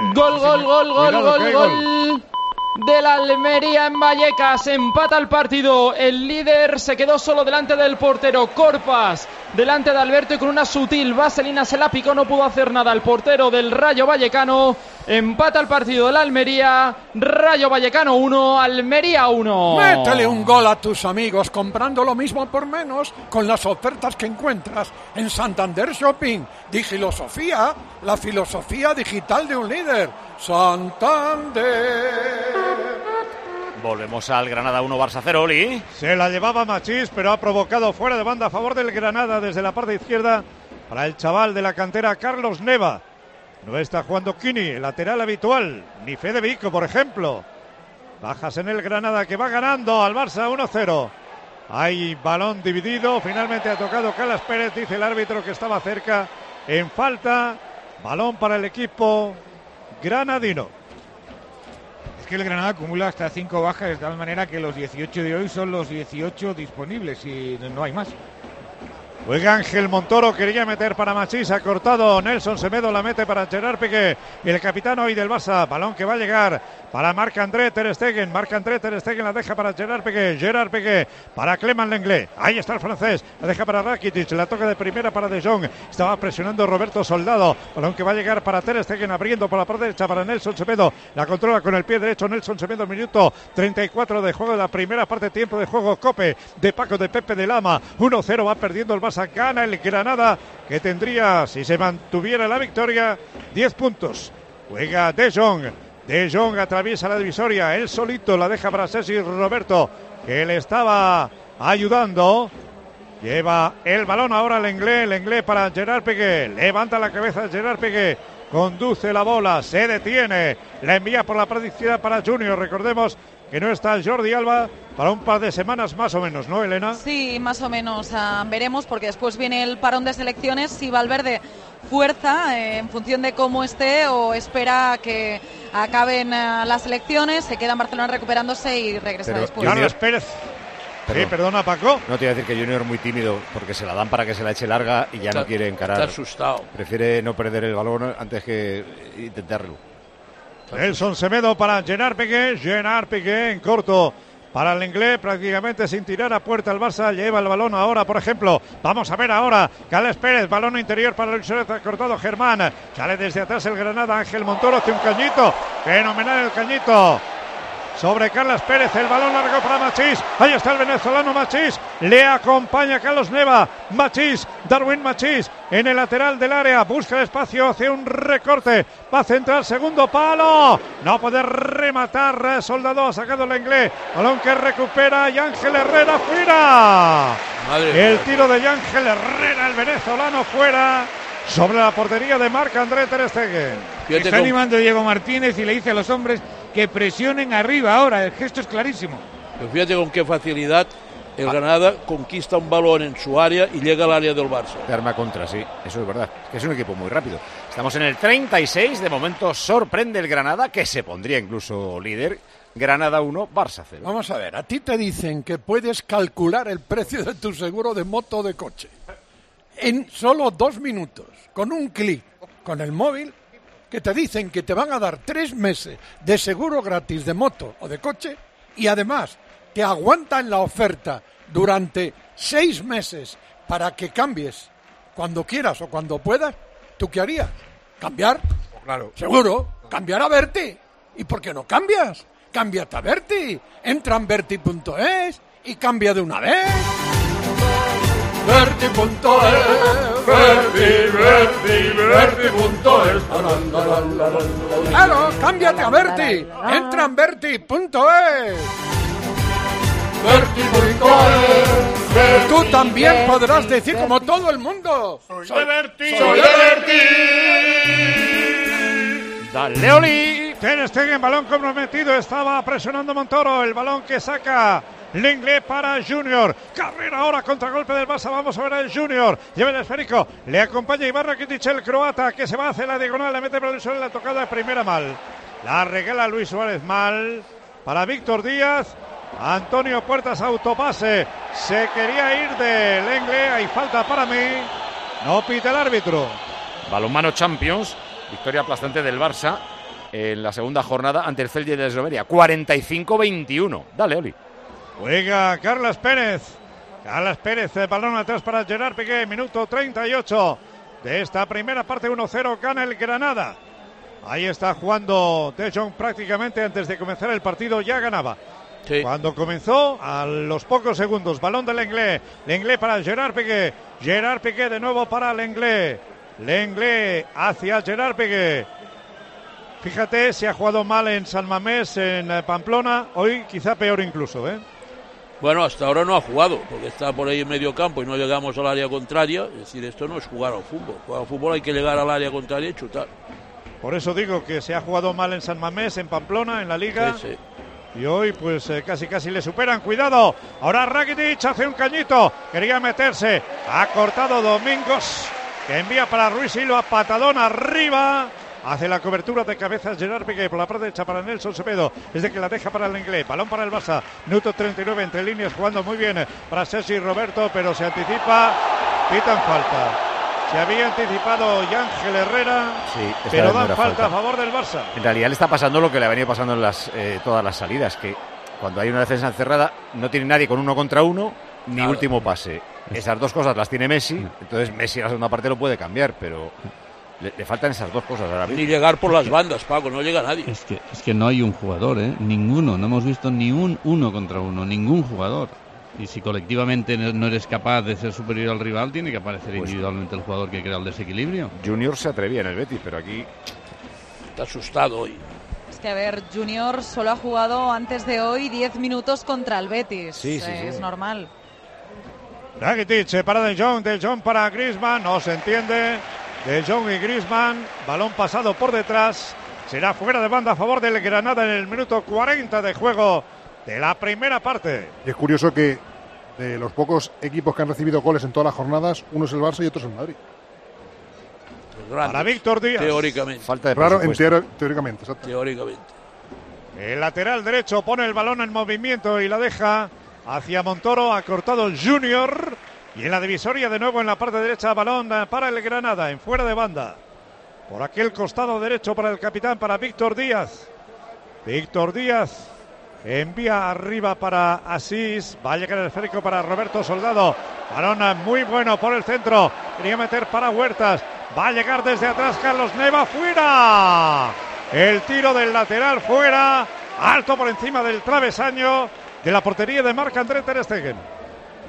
Gol de la Almería en Vallecas. Empata el partido. El líder se quedó solo delante del portero Corpas, delante de Alberto, y con una sutil vaselina se la picó. No pudo hacer nada el portero del Rayo Vallecano. Empata el partido de la Almería. Rayo Vallecano 1, Almería 1. Métele un gol a tus amigos comprando lo mismo por menos con las ofertas que encuentras en Santander Shopping. Digilosofía, la filosofía digital de un líder. Santander. Volvemos al Granada 1, Barça 0, Oli. Se la llevaba Machís, pero ha provocado fuera de banda a favor del Granada desde la parte izquierda para el chaval de la cantera Carlos Neva. No está jugando Kini, el lateral habitual, ni Fede Vico, por ejemplo. Bajas en el Granada que va ganando al Barça 1-0. Hay balón dividido, finalmente ha tocado Carlos Pérez, dice el árbitro que estaba cerca. En falta, balón para el equipo granadino. Es que el Granada acumula hasta 5 bajas de tal manera que los 18 de hoy son los 18 disponibles y no hay más. Juega Ángel Montoro, quería meter para Machís, ha cortado Nelson Semedo, la mete para Gerard Piqué, el capitán hoy del Barça, balón que va a llegar para Marc-André ter Stegen, Marc-André ter Stegen la deja para Gerard Piqué para Clément Lenglet, ahí está el francés, la deja para Rakitic, la toca de primera para De Jong, estaba presionando Roberto Soldado, balón que va a llegar para ter Stegen, abriendo por la parte derecha para Nelson Semedo, la controla con el pie derecho Nelson Semedo, minuto 34 de juego de la primera parte, tiempo de juego, Cope de Paco de Pepe de Lama, 1-0, va perdiendo el Barça. Gana el Granada, que tendría, si se mantuviera la victoria, 10 puntos. Juega De Jong. De Jong atraviesa la divisoria. Él solito la deja para Sergi Roberto, que le estaba ayudando. Lleva el balón ahora Lenglet para Gerard Piqué. Levanta la cabeza Gerard Piqué. Conduce la bola, se detiene. La envía por la parte izquierda para Junior. Recordemos que no está Jordi Alba para un par de semanas más o menos, ¿no, Elena? Sí, más o menos. Veremos, porque después viene el parón de selecciones. Si Valverde fuerza en función de cómo esté o espera que acaben las selecciones, se queda en Barcelona recuperándose y regresa después. Carlos Pérez. Sí, perdona, Paco. No te iba a decir que Junior es muy tímido porque se la dan para que se la eche larga y ya no quiere encarar. Está asustado. Prefiere no perder el balón antes que intentarlo. Nelson Semedo para Gerard Piqué en corto para Lenglet, prácticamente sin tirar a puerta el Barça, lleva el balón ahora, por ejemplo, vamos a ver ahora, Carles Pérez, balón interior para Luis Suárez, cortado Germán, sale desde atrás el Granada, Ángel Montoro hace un cañito, fenomenal el cañito, sobre Carles Pérez, el balón largo para Machís, ahí está el venezolano Machís, le acompaña Carlos Neva, Machís, Darwin Machís, en el lateral del área, busca el espacio, hace un recorte, va a centrar segundo palo, no puede rematar, Soldado ha sacado el Lenglet, balón que recupera y Ángel Herrera fuera, el tiro de Ángel Herrera, el venezolano fuera, sobre la portería de Marc-André ter Stegen. Está animando Diego Martínez y le dice a los hombres que presionen arriba ahora, el gesto es clarísimo. Pero fíjate con qué facilidad el Granada conquista un balón en su área y llega al área del Barça. De arma contra, sí, eso es verdad. Que es un equipo muy rápido. Estamos en el 36, de momento sorprende el Granada, que se pondría incluso líder. Granada 1, Barça 0. Vamos a ver, a ti te dicen que puedes calcular el precio de tu seguro de moto o de coche en solo 2 minutos, con un clic, con el móvil, que te dicen que te van a dar 3 meses de seguro gratis de moto o de coche y además te aguantan la oferta durante 6 meses para que cambies cuando quieras o cuando puedas. ¿Tú qué harías? ¿Cambiar? Claro. Seguro. ¿Cambiar a Berti? ¿Y por qué no cambias? Cámbiate a Berti. Entra en Berti.es y cambia de una vez. Berti.es, Berti.es. Claro, cámbiate a Berti. Entra en Berti.es. Berti.es. Tú también podrás decir como todo el mundo: Soy Berti. Soy Berti. Dale, Oli. Ter Stegen, balón comprometido, estaba presionando Montoro, el balón que saca Lenglet para Junior. Carrera ahora, contragolpe del Barça. Vamos a ver al Junior. Lleva el esférico. Le acompaña Iván Rakitic, el croata, que se va a hacer la diagonal. Le mete por el suelo la tocada primera mal. La regala Luis Suárez mal. Para Víctor Díaz. Antonio Puertas, autopase. Se quería ir de Lenglet. Hay falta para mí. No pita el árbitro. Balonmano Champions. Victoria aplastante del Barça en la segunda jornada ante el Celje de Eslovenia. 45-21. Dale, Oli. Juega Carles Pérez. Carles Pérez, balón atrás para Gerard Piqué. Minuto 38 de esta primera parte. 1-0 gana el Granada. Ahí está jugando De Jong prácticamente antes de comenzar el partido. Ya ganaba. Sí. Cuando comenzó, a los pocos segundos, balón de Lenglet. Lenglet para Gerard Piqué. Gerard Piqué de nuevo para Lenglet. Lenglet hacia Gerard Piqué. Fíjate, se ha jugado mal en San Mamés, en Pamplona. Hoy quizá peor incluso, ¿eh? Bueno, hasta ahora no ha jugado, porque está por ahí en medio campo y no llegamos al área contraria. Es decir, esto no es jugar al fútbol. Jugar al fútbol hay que llegar al área contraria y chutar. Por eso digo que se ha jugado mal en San Mamés, en Pamplona, en la Liga. Sí, sí. Y hoy pues casi le superan. Cuidado, ahora Rakitic hace un cañito. Quería meterse, ha cortado Domingos, que envía para Ruiz Silva, patadón arriba. Hace la cobertura de cabezas Gerard Piqué por la parte derecha para Nelson Semedo. Es de que la deja para el Lenglet. Balón para el Barça. Minuto 39 entre líneas, jugando muy bien para Sergi Roberto, pero se anticipa. Pitan falta. Se había anticipado Ángel Herrera, sí, pero dan falta a favor del Barça. En realidad le está pasando lo que le ha venido pasando en todas las salidas, que cuando hay una defensa encerrada no tiene nadie con 1 contra 1 ni claro. Último pase. Esas dos cosas las tiene Messi, entonces Messi en la segunda parte lo puede cambiar, pero le faltan esas dos cosas ahora mismo. Ni llegar por las bandas, Paco, no llega nadie. Es que no hay un jugador, ninguno, no hemos visto ni un 1 contra 1, ningún jugador. Y si colectivamente no eres capaz de ser superior al rival, tiene que aparecer individualmente el jugador que crea el desequilibrio. Junior se atrevía en el Betis, pero aquí está asustado hoy. Es que a ver, Junior solo ha jugado antes de hoy 10 minutos contra el Betis. Sí. Es normal. Rakitic para De Jong para Griezmann, no se entiende. De Jong y Griezmann, balón pasado por detrás. Será fuera de banda a favor del Granada en el minuto 40 de juego de la primera parte. Y es curioso que de los pocos equipos que han recibido goles en todas las jornadas, uno es el Barça y otro es el Madrid. Para Víctor Díaz. Teóricamente. Falta de raro teóricamente, exacto. Teóricamente. El lateral derecho pone el balón en movimiento y la deja hacia Montoro. Ha cortado Junior. Y en la divisoria de nuevo en la parte derecha, balón para el Granada, en fuera de banda. Por aquel costado derecho para el capitán, para Víctor Díaz. Víctor Díaz envía arriba para Asís. Va a llegar el esférico para Roberto Soldado. Balón muy bueno por el centro. Quería meter para Huertas. Va a llegar desde atrás Carlos Neva. ¡Fuera! El tiro del lateral fuera. Alto por encima del travesaño de la portería de Marc-André ter Stegen.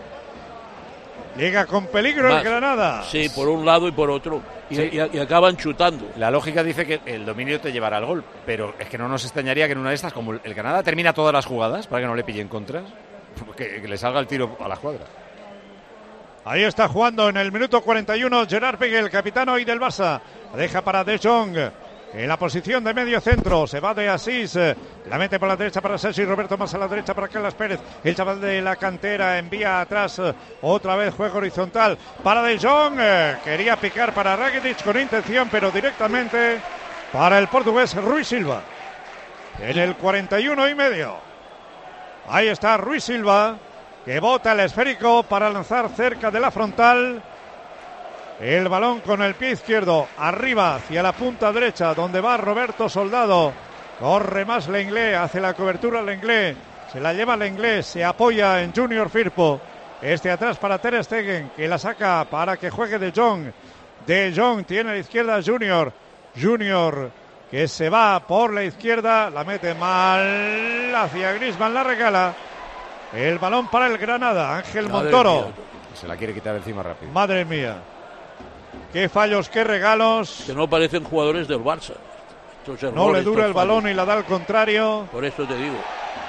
Llega con peligro el Granada. Sí, por un lado y por otro. Y acaban chutando. La lógica dice que el dominio te llevará al gol, pero es que no nos extrañaría que en una de estas, como el Granada termina todas las jugadas para que no le pillen contras, que le salga el tiro a la cuadra. Ahí está jugando en el minuto 41 Gerard Piqué, el capitán hoy del Barça. Deja para De Jong. En la posición de medio centro, se va de Asís, la mete por la derecha para Sergi Roberto, más a la derecha para Carles Pérez, el chaval de la cantera envía atrás, otra vez juego horizontal para De Jong, quería picar para Rakitic con intención, pero directamente para el portugués Ruiz Silva. En el 41,5. Ahí está Ruiz Silva, que bota el esférico para lanzar cerca de la frontal. El balón con el pie izquierdo, arriba hacia la punta derecha, donde va Roberto Soldado. Corre más Lenglet, hace la cobertura Lenglet. Se la lleva Lenglet, se apoya en Junior Firpo. Atrás para ter Stegen, que la saca para que juegue De Jong. De Jong tiene a la izquierda Junior. Junior que se va por la izquierda, la mete mal hacia Griezmann, la regala. El balón para el Granada, Ángel Montoro. Mía, se la quiere quitar encima rápido. Madre mía. Qué fallos, qué regalos. Que no parecen jugadores del Barça. No le dura el balón y la da al contrario. Por eso te digo.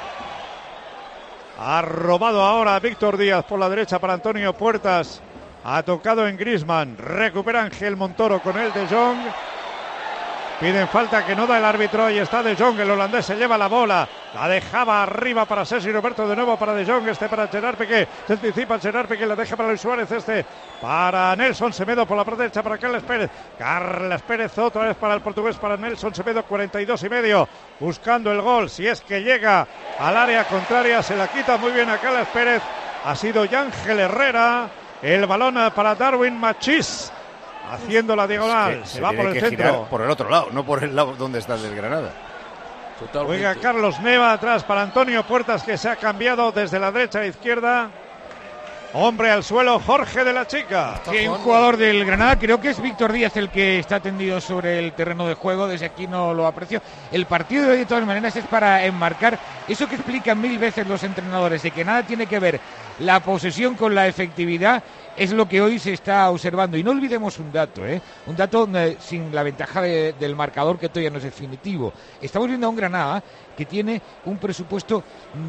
Ha robado ahora Víctor Díaz por la derecha para Antonio Puertas. Ha tocado en Griezmann. Recupera Ángel Montoro con el De Jong. Piden falta que no da el árbitro y está De Jong, el holandés se lleva la bola, la dejaba arriba para Sergi Roberto, de nuevo para De Jong, para Gerard Piqué, se anticipa Gerard Piqué, la deja para Luis Suárez, para Nelson Semedo por la parte derecha para Carles Pérez, otra vez para el portugués, para Nelson Semedo, 42,5, buscando el gol, si es que llega al área contraria, se la quita muy bien a Carles Pérez, ha sido Yángel Herrera, el balón para Darwin Machís, haciendo la diagonal, se va por el centro. Por el otro lado, no por el lado donde está el del Granada. Juega Carlos Neva atrás para Antonio Puertas, que se ha cambiado desde la derecha a la izquierda. Hombre al suelo, Jorge de la Chica. Sí, un jugador del Granada, creo que es Víctor Díaz el que está tendido sobre el terreno de juego, desde aquí no lo aprecio. El partido de hoy, de todas maneras, es para enmarcar eso que explican 1000 veces los entrenadores, de que nada tiene que ver la posesión con la efectividad, es lo que hoy se está observando. Y no olvidemos un dato sin la ventaja del marcador, que todavía no es definitivo. Estamos viendo a un Granada que tiene un presupuesto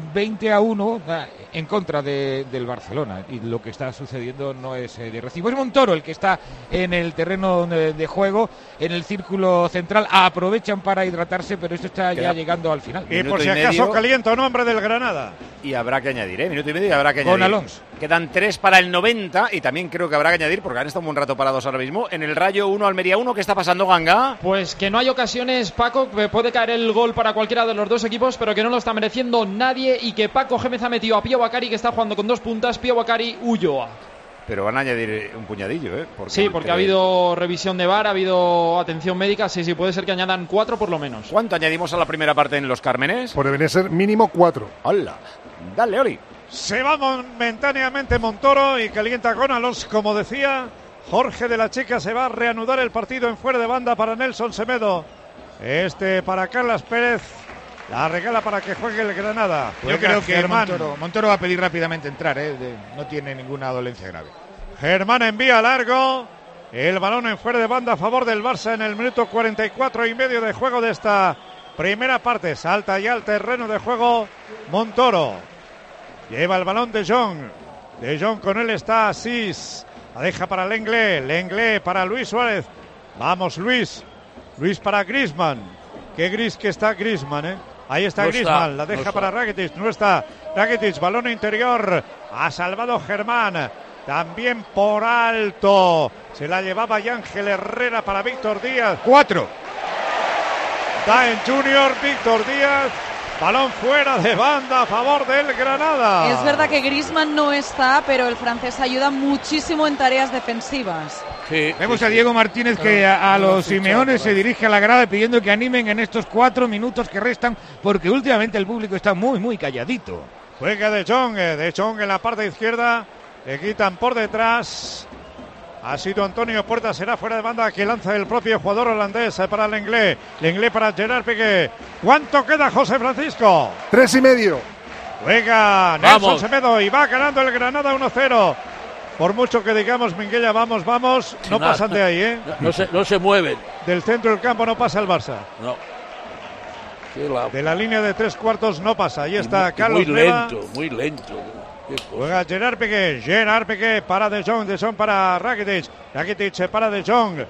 20-1 en contra del Barcelona, y lo que está sucediendo no es de recibo. Es Montoro el que está en el terreno de juego, en el círculo central. Aprovechan para hidratarse, pero esto está ya llegando al final. Y por si acaso calienta un hombre del Granada. Y habrá que añadir, minuto y medio, y habrá que añadir. Con Alonso. Quedan 3 para el 90, y también creo que habrá que añadir, porque han estado un buen rato parados ahora mismo. En el Rayo 1, Almería 1, ¿qué está pasando, Ganga? Pues que no hay ocasiones, Paco, que puede caer el gol para cualquiera de los dos equipos, pero que no lo está mereciendo nadie, y que Paco Gémez ha metido a Pío Bakary, que está jugando con 2 puntas, Pío Bakary, Ulloa. Pero van a añadir un puñadillo, ¿eh? Porque ha habido revisión de VAR, ha habido atención médica, sí, puede ser que añadan 4 por lo menos. ¿Cuánto añadimos a la primera parte en los Cármenes? Pues debería ser mínimo 4. ¡Hala! Dale, Oli. Se va momentáneamente Montoro y calienta con Alonso, como decía. Jorge de la Chica, se va a reanudar el partido en fuera de banda para Nelson Semedo. Para Carles Pérez. La regala para que juegue el Granada. Yo creo que Montoro va a pedir rápidamente entrar, no tiene ninguna dolencia grave. Germán envía largo. El balón en fuera de banda a favor del Barça en el minuto 44,5 de juego de esta primera parte. Salta ya al terreno de juego Montoro. Lleva el balón De Jong. De Jong, con él está Asís. La deja para Lenglet para Luis Suárez. Vamos, Luis para Griezmann. Qué gris que está Griezmann, Ahí está Griezmann, la deja para Rakitic. No está Rakitic, balón interior. Ha salvado Germán. También por alto. Se la llevaba Yángel Herrera para Víctor Díaz. 4. Da en Junior Víctor Díaz. Balón fuera de banda a favor del Granada. Es verdad que Griezmann no está, pero el francés ayuda muchísimo en tareas defensivas. Sí, vemos a Diego Martínez que a los Simeones se dirige a la grada pidiendo que animen en estos 4 minutos que restan, porque últimamente el público está muy, muy calladito. Juega De Jong en la parte izquierda, le quitan por detrás. Ha sido Antonio Puertas, será fuera de banda que lanza el propio jugador holandés para Lenglet para Gerard Piqué. ¿Cuánto queda, José Francisco? 3,5. Juega Nelson Semedo y va ganando el Granada 1-0. Por mucho que digamos, Minguella, vamos, no pasan de ahí, No se mueven. Del centro del campo no pasa el Barça. No. De la línea de 3/4 no pasa. Ahí está Carlos Neva. Muy lento. Juega Gerard Piqué para De Jong para Rakitic para De Jong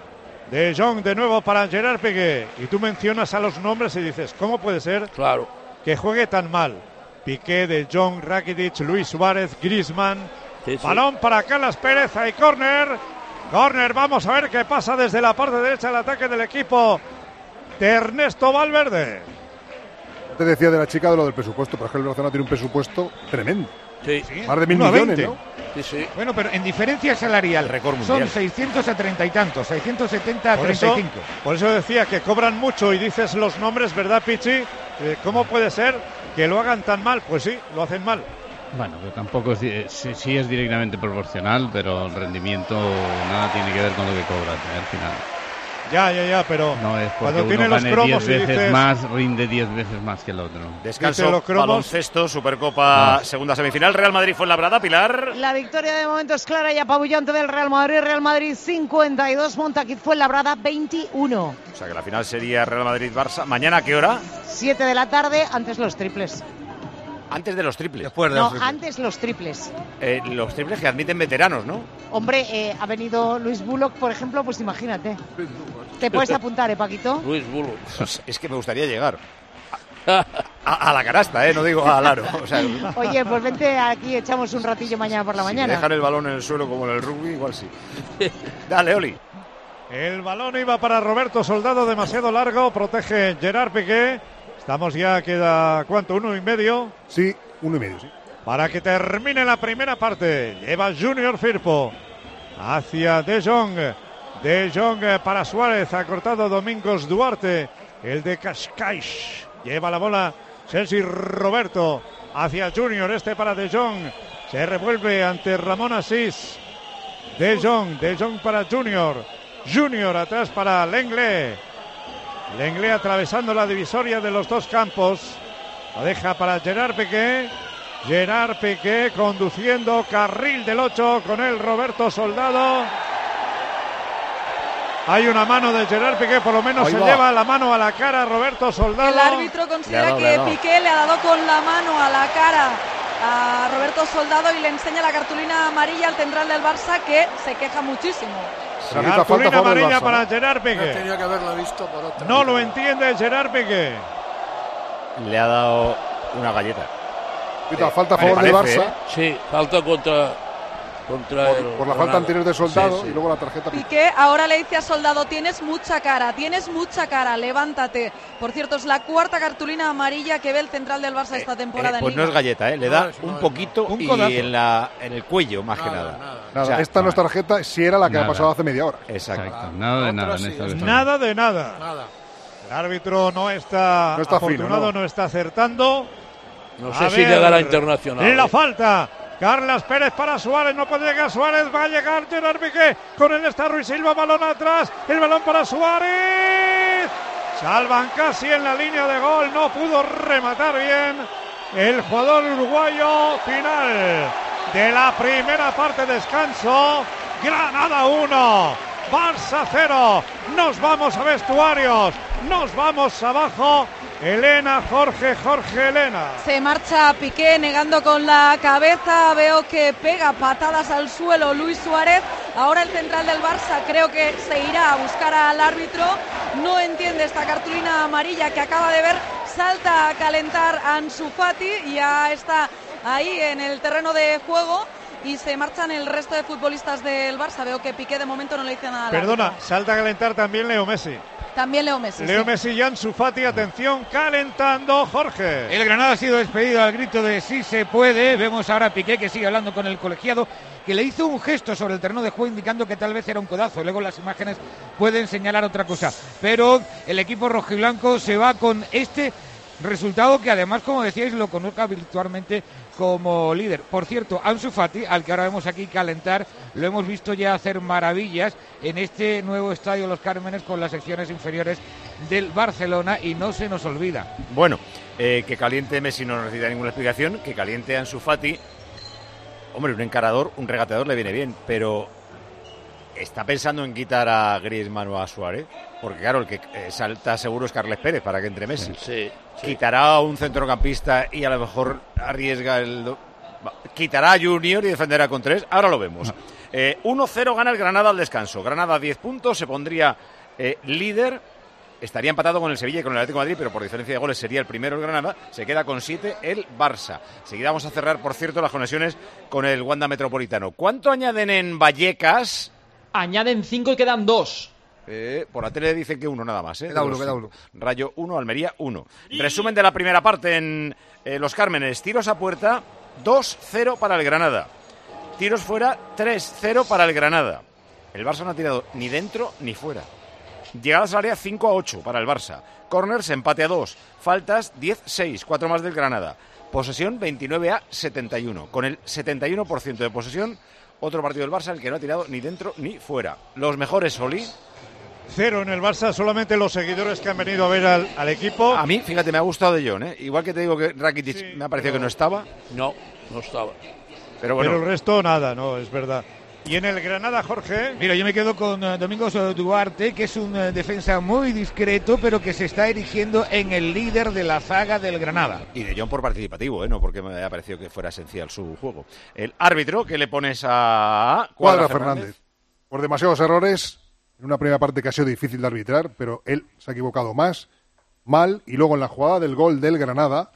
de nuevo para Gerard Piqué. Y tú mencionas a los nombres y dices, ¿cómo puede ser que juegue tan mal? Piqué, De Jong, Rakitic, Luis Suárez, Griezmann. Balón para Carles Pérez, hay córner, vamos a ver qué pasa desde la parte derecha del ataque del equipo de Ernesto Valverde. Te decía de la Chica de lo del presupuesto, pero es que el Barcelona tiene un presupuesto tremendo. Sí. Más de 1.000 millones, ¿no? Sí. Bueno, pero en diferencia salarial son 600 a 30 y tantos, 670 a 35. Por eso decía que cobran mucho y dices los nombres, ¿verdad, Pichi? ¿Cómo puede ser que lo hagan tan mal? Pues sí, lo hacen mal. Bueno, pero tampoco sí es directamente proporcional, pero el rendimiento nada tiene que ver con lo que cobran al final. Ya, pero no es cuando tiene los cromos 10 veces más, rinde 10 veces más que el otro. Descanso, baloncesto, Supercopa, segunda semifinal, Real Madrid Fuenlabrada, Pilar. La victoria de momento es clara y apabullante del Real Madrid 52, Montaquit Fuenlabrada 21. O sea que la final sería Real Madrid-Barça. ¿Mañana a qué hora? 7 de la tarde, antes los triples. Antes de los triples. Después de los triples. Antes los triples. Los triples que admiten veteranos, ¿no? Hombre, ha venido Luis Bullock, por ejemplo, pues imagínate. Te puedes apuntar, Paquito. Luis Bullo. Es que me gustaría llegar a la canasta, no digo al aro. O sea, Oye, pues vente aquí, echamos un ratillo mañana por la mañana. Dejar el balón en el suelo como en el rugby, igual sí. Dale, Oli. El balón iba para Roberto Soldado, demasiado largo, protege Gerard Piqué. Estamos ya, queda, ¿cuánto? 1,5. Sí, 1,5, sí. Para que termine la primera parte. Lleva Junior Firpo hacia De Jong. De Jong para Suárez, ha cortado Domingos Duarte, el de Cascais. Lleva la bola Sergi Roberto hacia Junior, para De Jong. Se revuelve ante Ramón Asís. De Jong para Junior. Junior atrás para Lenglet. Lenglet atravesando la divisoria de los dos campos. Lo deja para Gerard Piqué. Gerard Piqué conduciendo carril del 8 con el Roberto Soldado. Hay una mano de Gerard Piqué, por lo menos se lleva la mano a la cara Roberto Soldado. El árbitro considera que Piqué le ha dado con la mano a la cara a Roberto Soldado y le enseña la cartulina amarilla al central del Barça, que se queja muchísimo. Cartulina amarilla para Gerard Piqué. Tenía que haberlo visto por otra. No lo entiende Gerard Piqué. Le ha dado una galleta. Falta a favor del Barça. Sí, falta contra por la falta anterior de Soldado, sí. Y luego la tarjeta. Piqué ahora le dice a Soldado: tienes mucha cara, levántate. Por cierto, es la cuarta cartulina amarilla que ve el central del Barça esta temporada. Pues en no Liga. es galleta, le da un poquito y en el cuello más que nada. O sea, esta no es tarjeta, si era la que ha pasado hace media hora. Exacto. Nada de nada. Nada de nada. El árbitro no está afortunado, no está acertando. No sé si llegará internacional. La falta. Carlas Pérez para Suárez, no puede llegar Suárez, va a llegar Gerard Piqué, con él está Ruiz Silva, balón atrás, el balón para Suárez, salvan casi en la línea de gol, no pudo rematar bien el jugador uruguayo. Final de la primera parte, descanso, Granada 1, Barça 0, nos vamos a vestuarios, nos vamos abajo. Elena, Jorge, Elena. Se marcha Piqué negando con la cabeza. Veo que pega patadas al suelo Luis Suárez. Ahora el central del Barça creo que se irá a buscar al árbitro. No entiende esta cartulina amarilla que acaba de ver. Salta a calentar a Ansu Fati y ya está ahí en el terreno de juego. Y se marchan el resto de futbolistas del Barça. Veo que Piqué de momento no le dice nada. Perdona, salta a calentar también Leo Messi. También Leo Messi. Leo Messi y Ansu Fati, atención, calentando Jorge. El Granada ha sido despedido al grito de sí se puede. Vemos ahora a Piqué que sigue hablando con el colegiado, que le hizo un gesto sobre el terreno de juego indicando que tal vez era un codazo. Luego las imágenes pueden señalar otra cosa. Pero el equipo rojiblanco se va con este resultado que además, como decíais, lo conozca virtualmente como líder. Por cierto, Ansu Fati, al que ahora vemos aquí calentar, lo hemos visto ya hacer maravillas en este nuevo estadio Los Cármenes con las secciones inferiores del Barcelona y no se nos olvida. Bueno, que caliente Messi no necesita ninguna explicación, que caliente Ansu Fati. Hombre, un encarador, un regateador le viene bien, pero ¿está pensando en quitar a Griezmann o a Suárez? Porque claro, el que salta seguro es Carles Pérez para que entre Messi. Sí. Quitará a un centrocampista y a lo mejor arriesga quitará a Junior y defenderá con 3. Ahora lo vemos. 1-0 gana el Granada al descanso. Granada 10 puntos, se pondría líder. Estaría empatado con el Sevilla y con el Atlético de Madrid, pero por diferencia de goles sería el primero el Granada. Se queda con 7 el Barça. Seguida vamos a cerrar, por cierto, las conexiones con el Wanda Metropolitano. ¿Cuánto añaden en Vallecas? Añaden 5 y quedan 2. Por la tele dicen que 1 nada más. Queda uno. Rayo 1, Almería 1. Resumen de la primera parte en Los Cármenes. Tiros a puerta, 2-0 para el Granada. Tiros fuera, 3-0 para el Granada. El Barça no ha tirado ni dentro ni fuera. Llegadas al área, 5-8 para el Barça. Corners, empate a 2. Faltas, 10-6, 4 más del Granada. Posesión, 29-71. Con el 71% de posesión, otro partido del Barça, el que no ha tirado ni dentro ni fuera. Los mejores, Oli. 0 en el Barça, solamente los seguidores que han venido a ver al equipo. A mí, fíjate, me ha gustado de John, Igual que te digo que Rakitic me ha parecido que no estaba. No estaba. Pero bueno. Pero el resto nada, no, es verdad. Y en el Granada, Jorge. Mira, yo me quedo con Domingos Duarte, que es un defensa muy discreto, pero que se está erigiendo en el líder de la zaga del Granada. Y de John por participativo, no porque me haya parecido que fuera esencial su juego. El árbitro, que le pones a Cuadra Fernández. Por demasiados errores, en una primera parte que ha sido difícil de arbitrar, pero él se ha equivocado mal, y luego en la jugada del gol del Granada,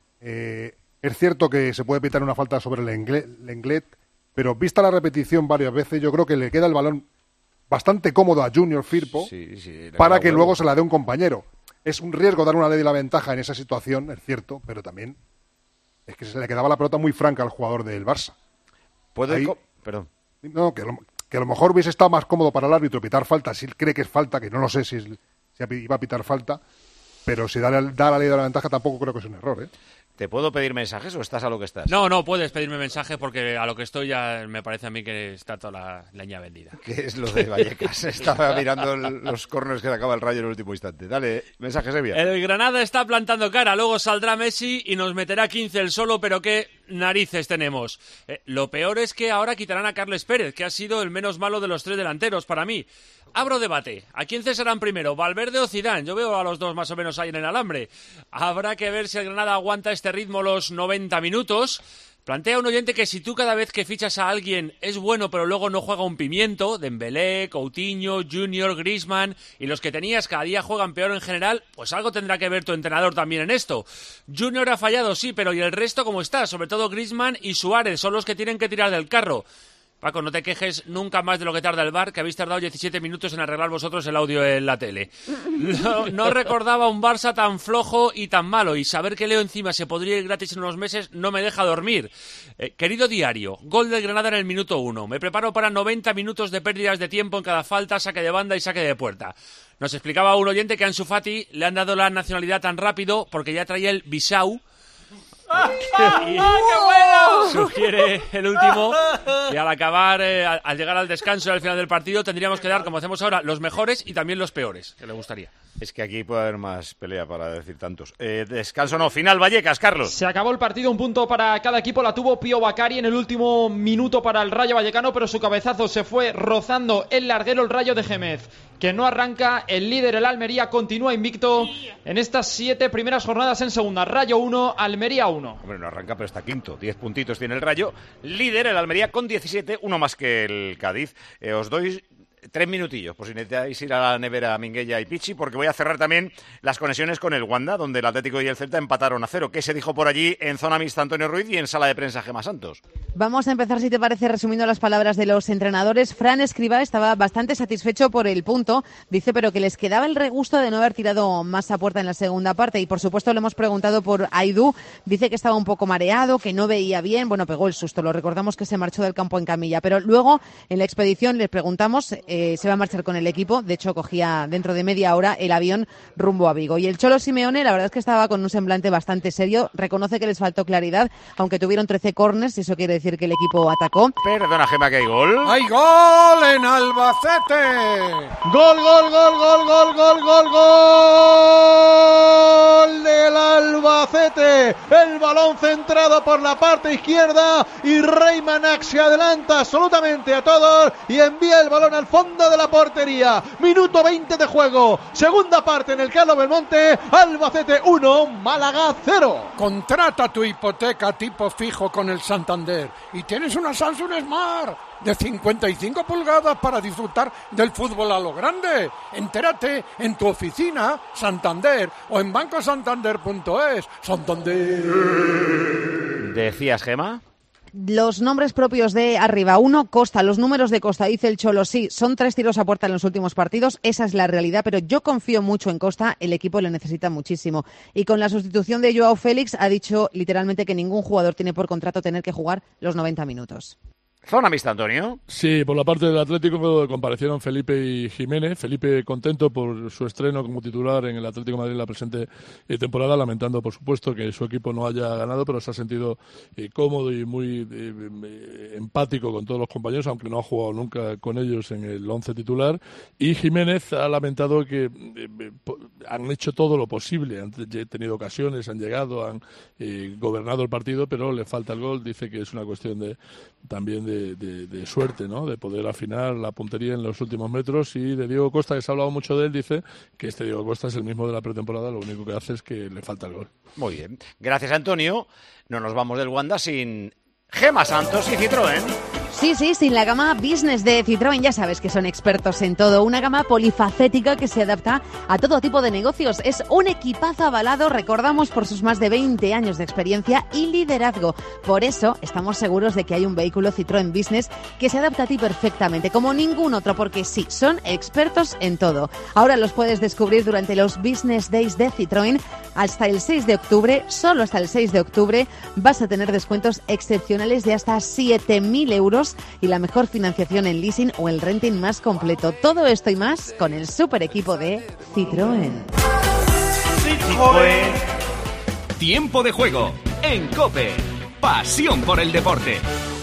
es cierto que se puede pitar una falta sobre el Lenglet, pero vista la repetición varias veces, yo creo que le queda el balón bastante cómodo a Junior Firpo para que luego se la dé un compañero. Es un riesgo dar una ley de la ventaja en esa situación, es cierto, pero también es que se le quedaba la pelota muy franca al jugador del Barça. Perdón. No, que a lo mejor hubiese estado más cómodo para el árbitro pitar falta, si él cree que es falta, que no lo sé si iba a pitar falta, pero si da la ley de la ventaja tampoco creo que es un error, ¿eh? ¿Te puedo pedir mensajes o estás a lo que estás? No, puedes pedirme mensajes porque a lo que estoy ya me parece a mí que está toda la leña vendida. ¿Qué es lo de Vallecas? Estaba mirando los córneres que sacaba el Rayo en el último instante. Dale, mensajes, Evia. El Granada está plantando cara, luego saldrá Messi y nos meterá 15 él solo, pero qué narices tenemos. Lo peor es que ahora quitarán a Carles Pérez, que ha sido el menos malo de los 3 delanteros para mí. Abro debate. ¿A quién cesarán primero, Valverde o Zidane? Yo veo a los dos más o menos ahí en el alambre. Habrá que ver si el Granada aguanta este ritmo los 90 minutos. Plantea un oyente que si tú cada vez que fichas a alguien es bueno pero luego no juega un pimiento, Dembélé, Coutinho, Junior, Griezmann y los que tenías cada día juegan peor en general, pues algo tendrá que ver tu entrenador también en esto. Junior ha fallado, sí, pero ¿y el resto cómo está? Sobre todo Griezmann y Suárez son los que tienen que tirar del carro. Paco, no te quejes nunca más de lo que tarda el VAR, que habéis tardado 17 minutos en arreglar vosotros el audio en la tele. No recordaba un Barça tan flojo y tan malo, y saber que Leo encima se podría ir gratis en unos meses no me deja dormir. Querido diario, gol del Granada en el minuto 1. Me preparo para 90 minutos de pérdidas de tiempo en cada falta, saque de banda y saque de puerta. Nos explicaba un oyente que a Ansu Fati le han dado la nacionalidad tan rápido porque ya traía el Bissau. ¡Qué bueno! Sugiere el último y al acabar, al llegar al descanso y al final del partido tendríamos que dar, como hacemos ahora, los mejores y también los peores, que le gustaría. Es que aquí puede haber más pelea para decir tantos. Descanso no, final Vallecas, Carlos. Se acabó el partido, un punto para cada equipo, la tuvo Pío Bacari en el último minuto para el Rayo Vallecano, pero su cabezazo se fue rozando el larguero, el Rayo de Gémez, que no arranca. El líder, el Almería, continúa invicto en estas 7 primeras jornadas en segunda. Rayo 1, Almería 1. Hombre, no arranca, pero está quinto. 10 puntitos tiene el Rayo. Líder, el Almería, con 17, uno más que el Cádiz. Os doy 3 minutillos, por si necesitáis ir a la nevera Minguella y Pichi, porque voy a cerrar también las conexiones con el Wanda, donde el Atlético y el Celta empataron a 0. ¿Qué se dijo por allí en zona mixta Antonio Ruiz y en sala de prensa Gemma Santos? Vamos a empezar, si te parece, resumiendo las palabras de los entrenadores. Fran Escribá estaba bastante satisfecho por el punto, dice, pero que les quedaba el regusto de no haber tirado más a puerta en la segunda parte. Y por supuesto le hemos preguntado por Aidú, dice que estaba un poco mareado, que no veía bien, bueno, pegó el susto, lo recordamos que se marchó del campo en camilla, pero luego en la expedición les preguntamos, se va a marchar con el equipo, de hecho cogía dentro de media hora el avión rumbo a Vigo. Y el Cholo Simeone, la verdad es que estaba con un semblante bastante serio, reconoce que les faltó claridad, aunque tuvieron 13 córners, y eso quiere decir que el equipo atacó. Perdona, Gemma, que hay gol. ¡Hay gol en Albacete! ¡Gol, gol, gol, gol, gol, gol, gol, gol del Albacete! El balón centrado por la parte izquierda y Reymanac se adelanta absolutamente a todos y envía el balón al fondo de la portería. Minuto 20 de juego. Segunda parte en el Carlos Belmonte. Albacete 1, Málaga 0. Contrata tu hipoteca tipo fijo con el Santander y tienes una Samsung Smart de 55 pulgadas para disfrutar del fútbol a lo grande. Entérate en tu oficina Santander o en bancosantander.es. Santander. ¿Decías, Gemma? Los nombres propios de arriba. 1, Costa. Los números de Costa, dice el Cholo, sí, son 3 tiros a puerta en los últimos partidos. Esa es la realidad, pero yo confío mucho en Costa. El equipo le necesita muchísimo. Y con la sustitución de Joao Félix ha dicho literalmente que ningún jugador tiene por contrato tener que jugar los 90 minutos. Zona mixta, Antonio. Sí, por la parte del Atlético comparecieron Felipe y Jiménez. Felipe contento por su estreno como titular en el Atlético de Madrid en la presente temporada, lamentando, por supuesto, que su equipo no haya ganado, pero se ha sentido cómodo y muy empático con todos los compañeros, aunque no ha jugado nunca con ellos en el 11 titular. Y Jiménez ha lamentado que han hecho todo lo posible, han tenido ocasiones, han llegado, han gobernado el partido, pero le falta el gol. Dice que es una cuestión también de suerte, ¿no? De poder afinar la puntería en los últimos metros. Y de Diego Costa, que se ha hablado mucho de él, dice que este Diego Costa es el mismo de la pretemporada, lo único que hace es que le falta el gol. Muy bien. Gracias, Antonio. No nos vamos del Wanda sin Gemma Santos y Citroën. Sí, sin la gama Business de Citroën, ya sabes que son expertos en todo. Una gama polifacética que se adapta a todo tipo de negocios. Es un equipazo avalado, recordamos, por sus más de 20 años de experiencia y liderazgo. Por eso estamos seguros de que hay un vehículo Citroën Business que se adapta a ti perfectamente, como ningún otro, porque sí, son expertos en todo. Ahora los puedes descubrir durante los Business Days de Citroën hasta el 6 de octubre. Solo hasta el 6 de octubre vas a tener descuentos excepcionales de hasta 7.000 euros y la mejor financiación en leasing o el renting más completo. Todo esto y más con el super equipo de Citroën. Tiempo de juego en COPE. Pasión por el deporte.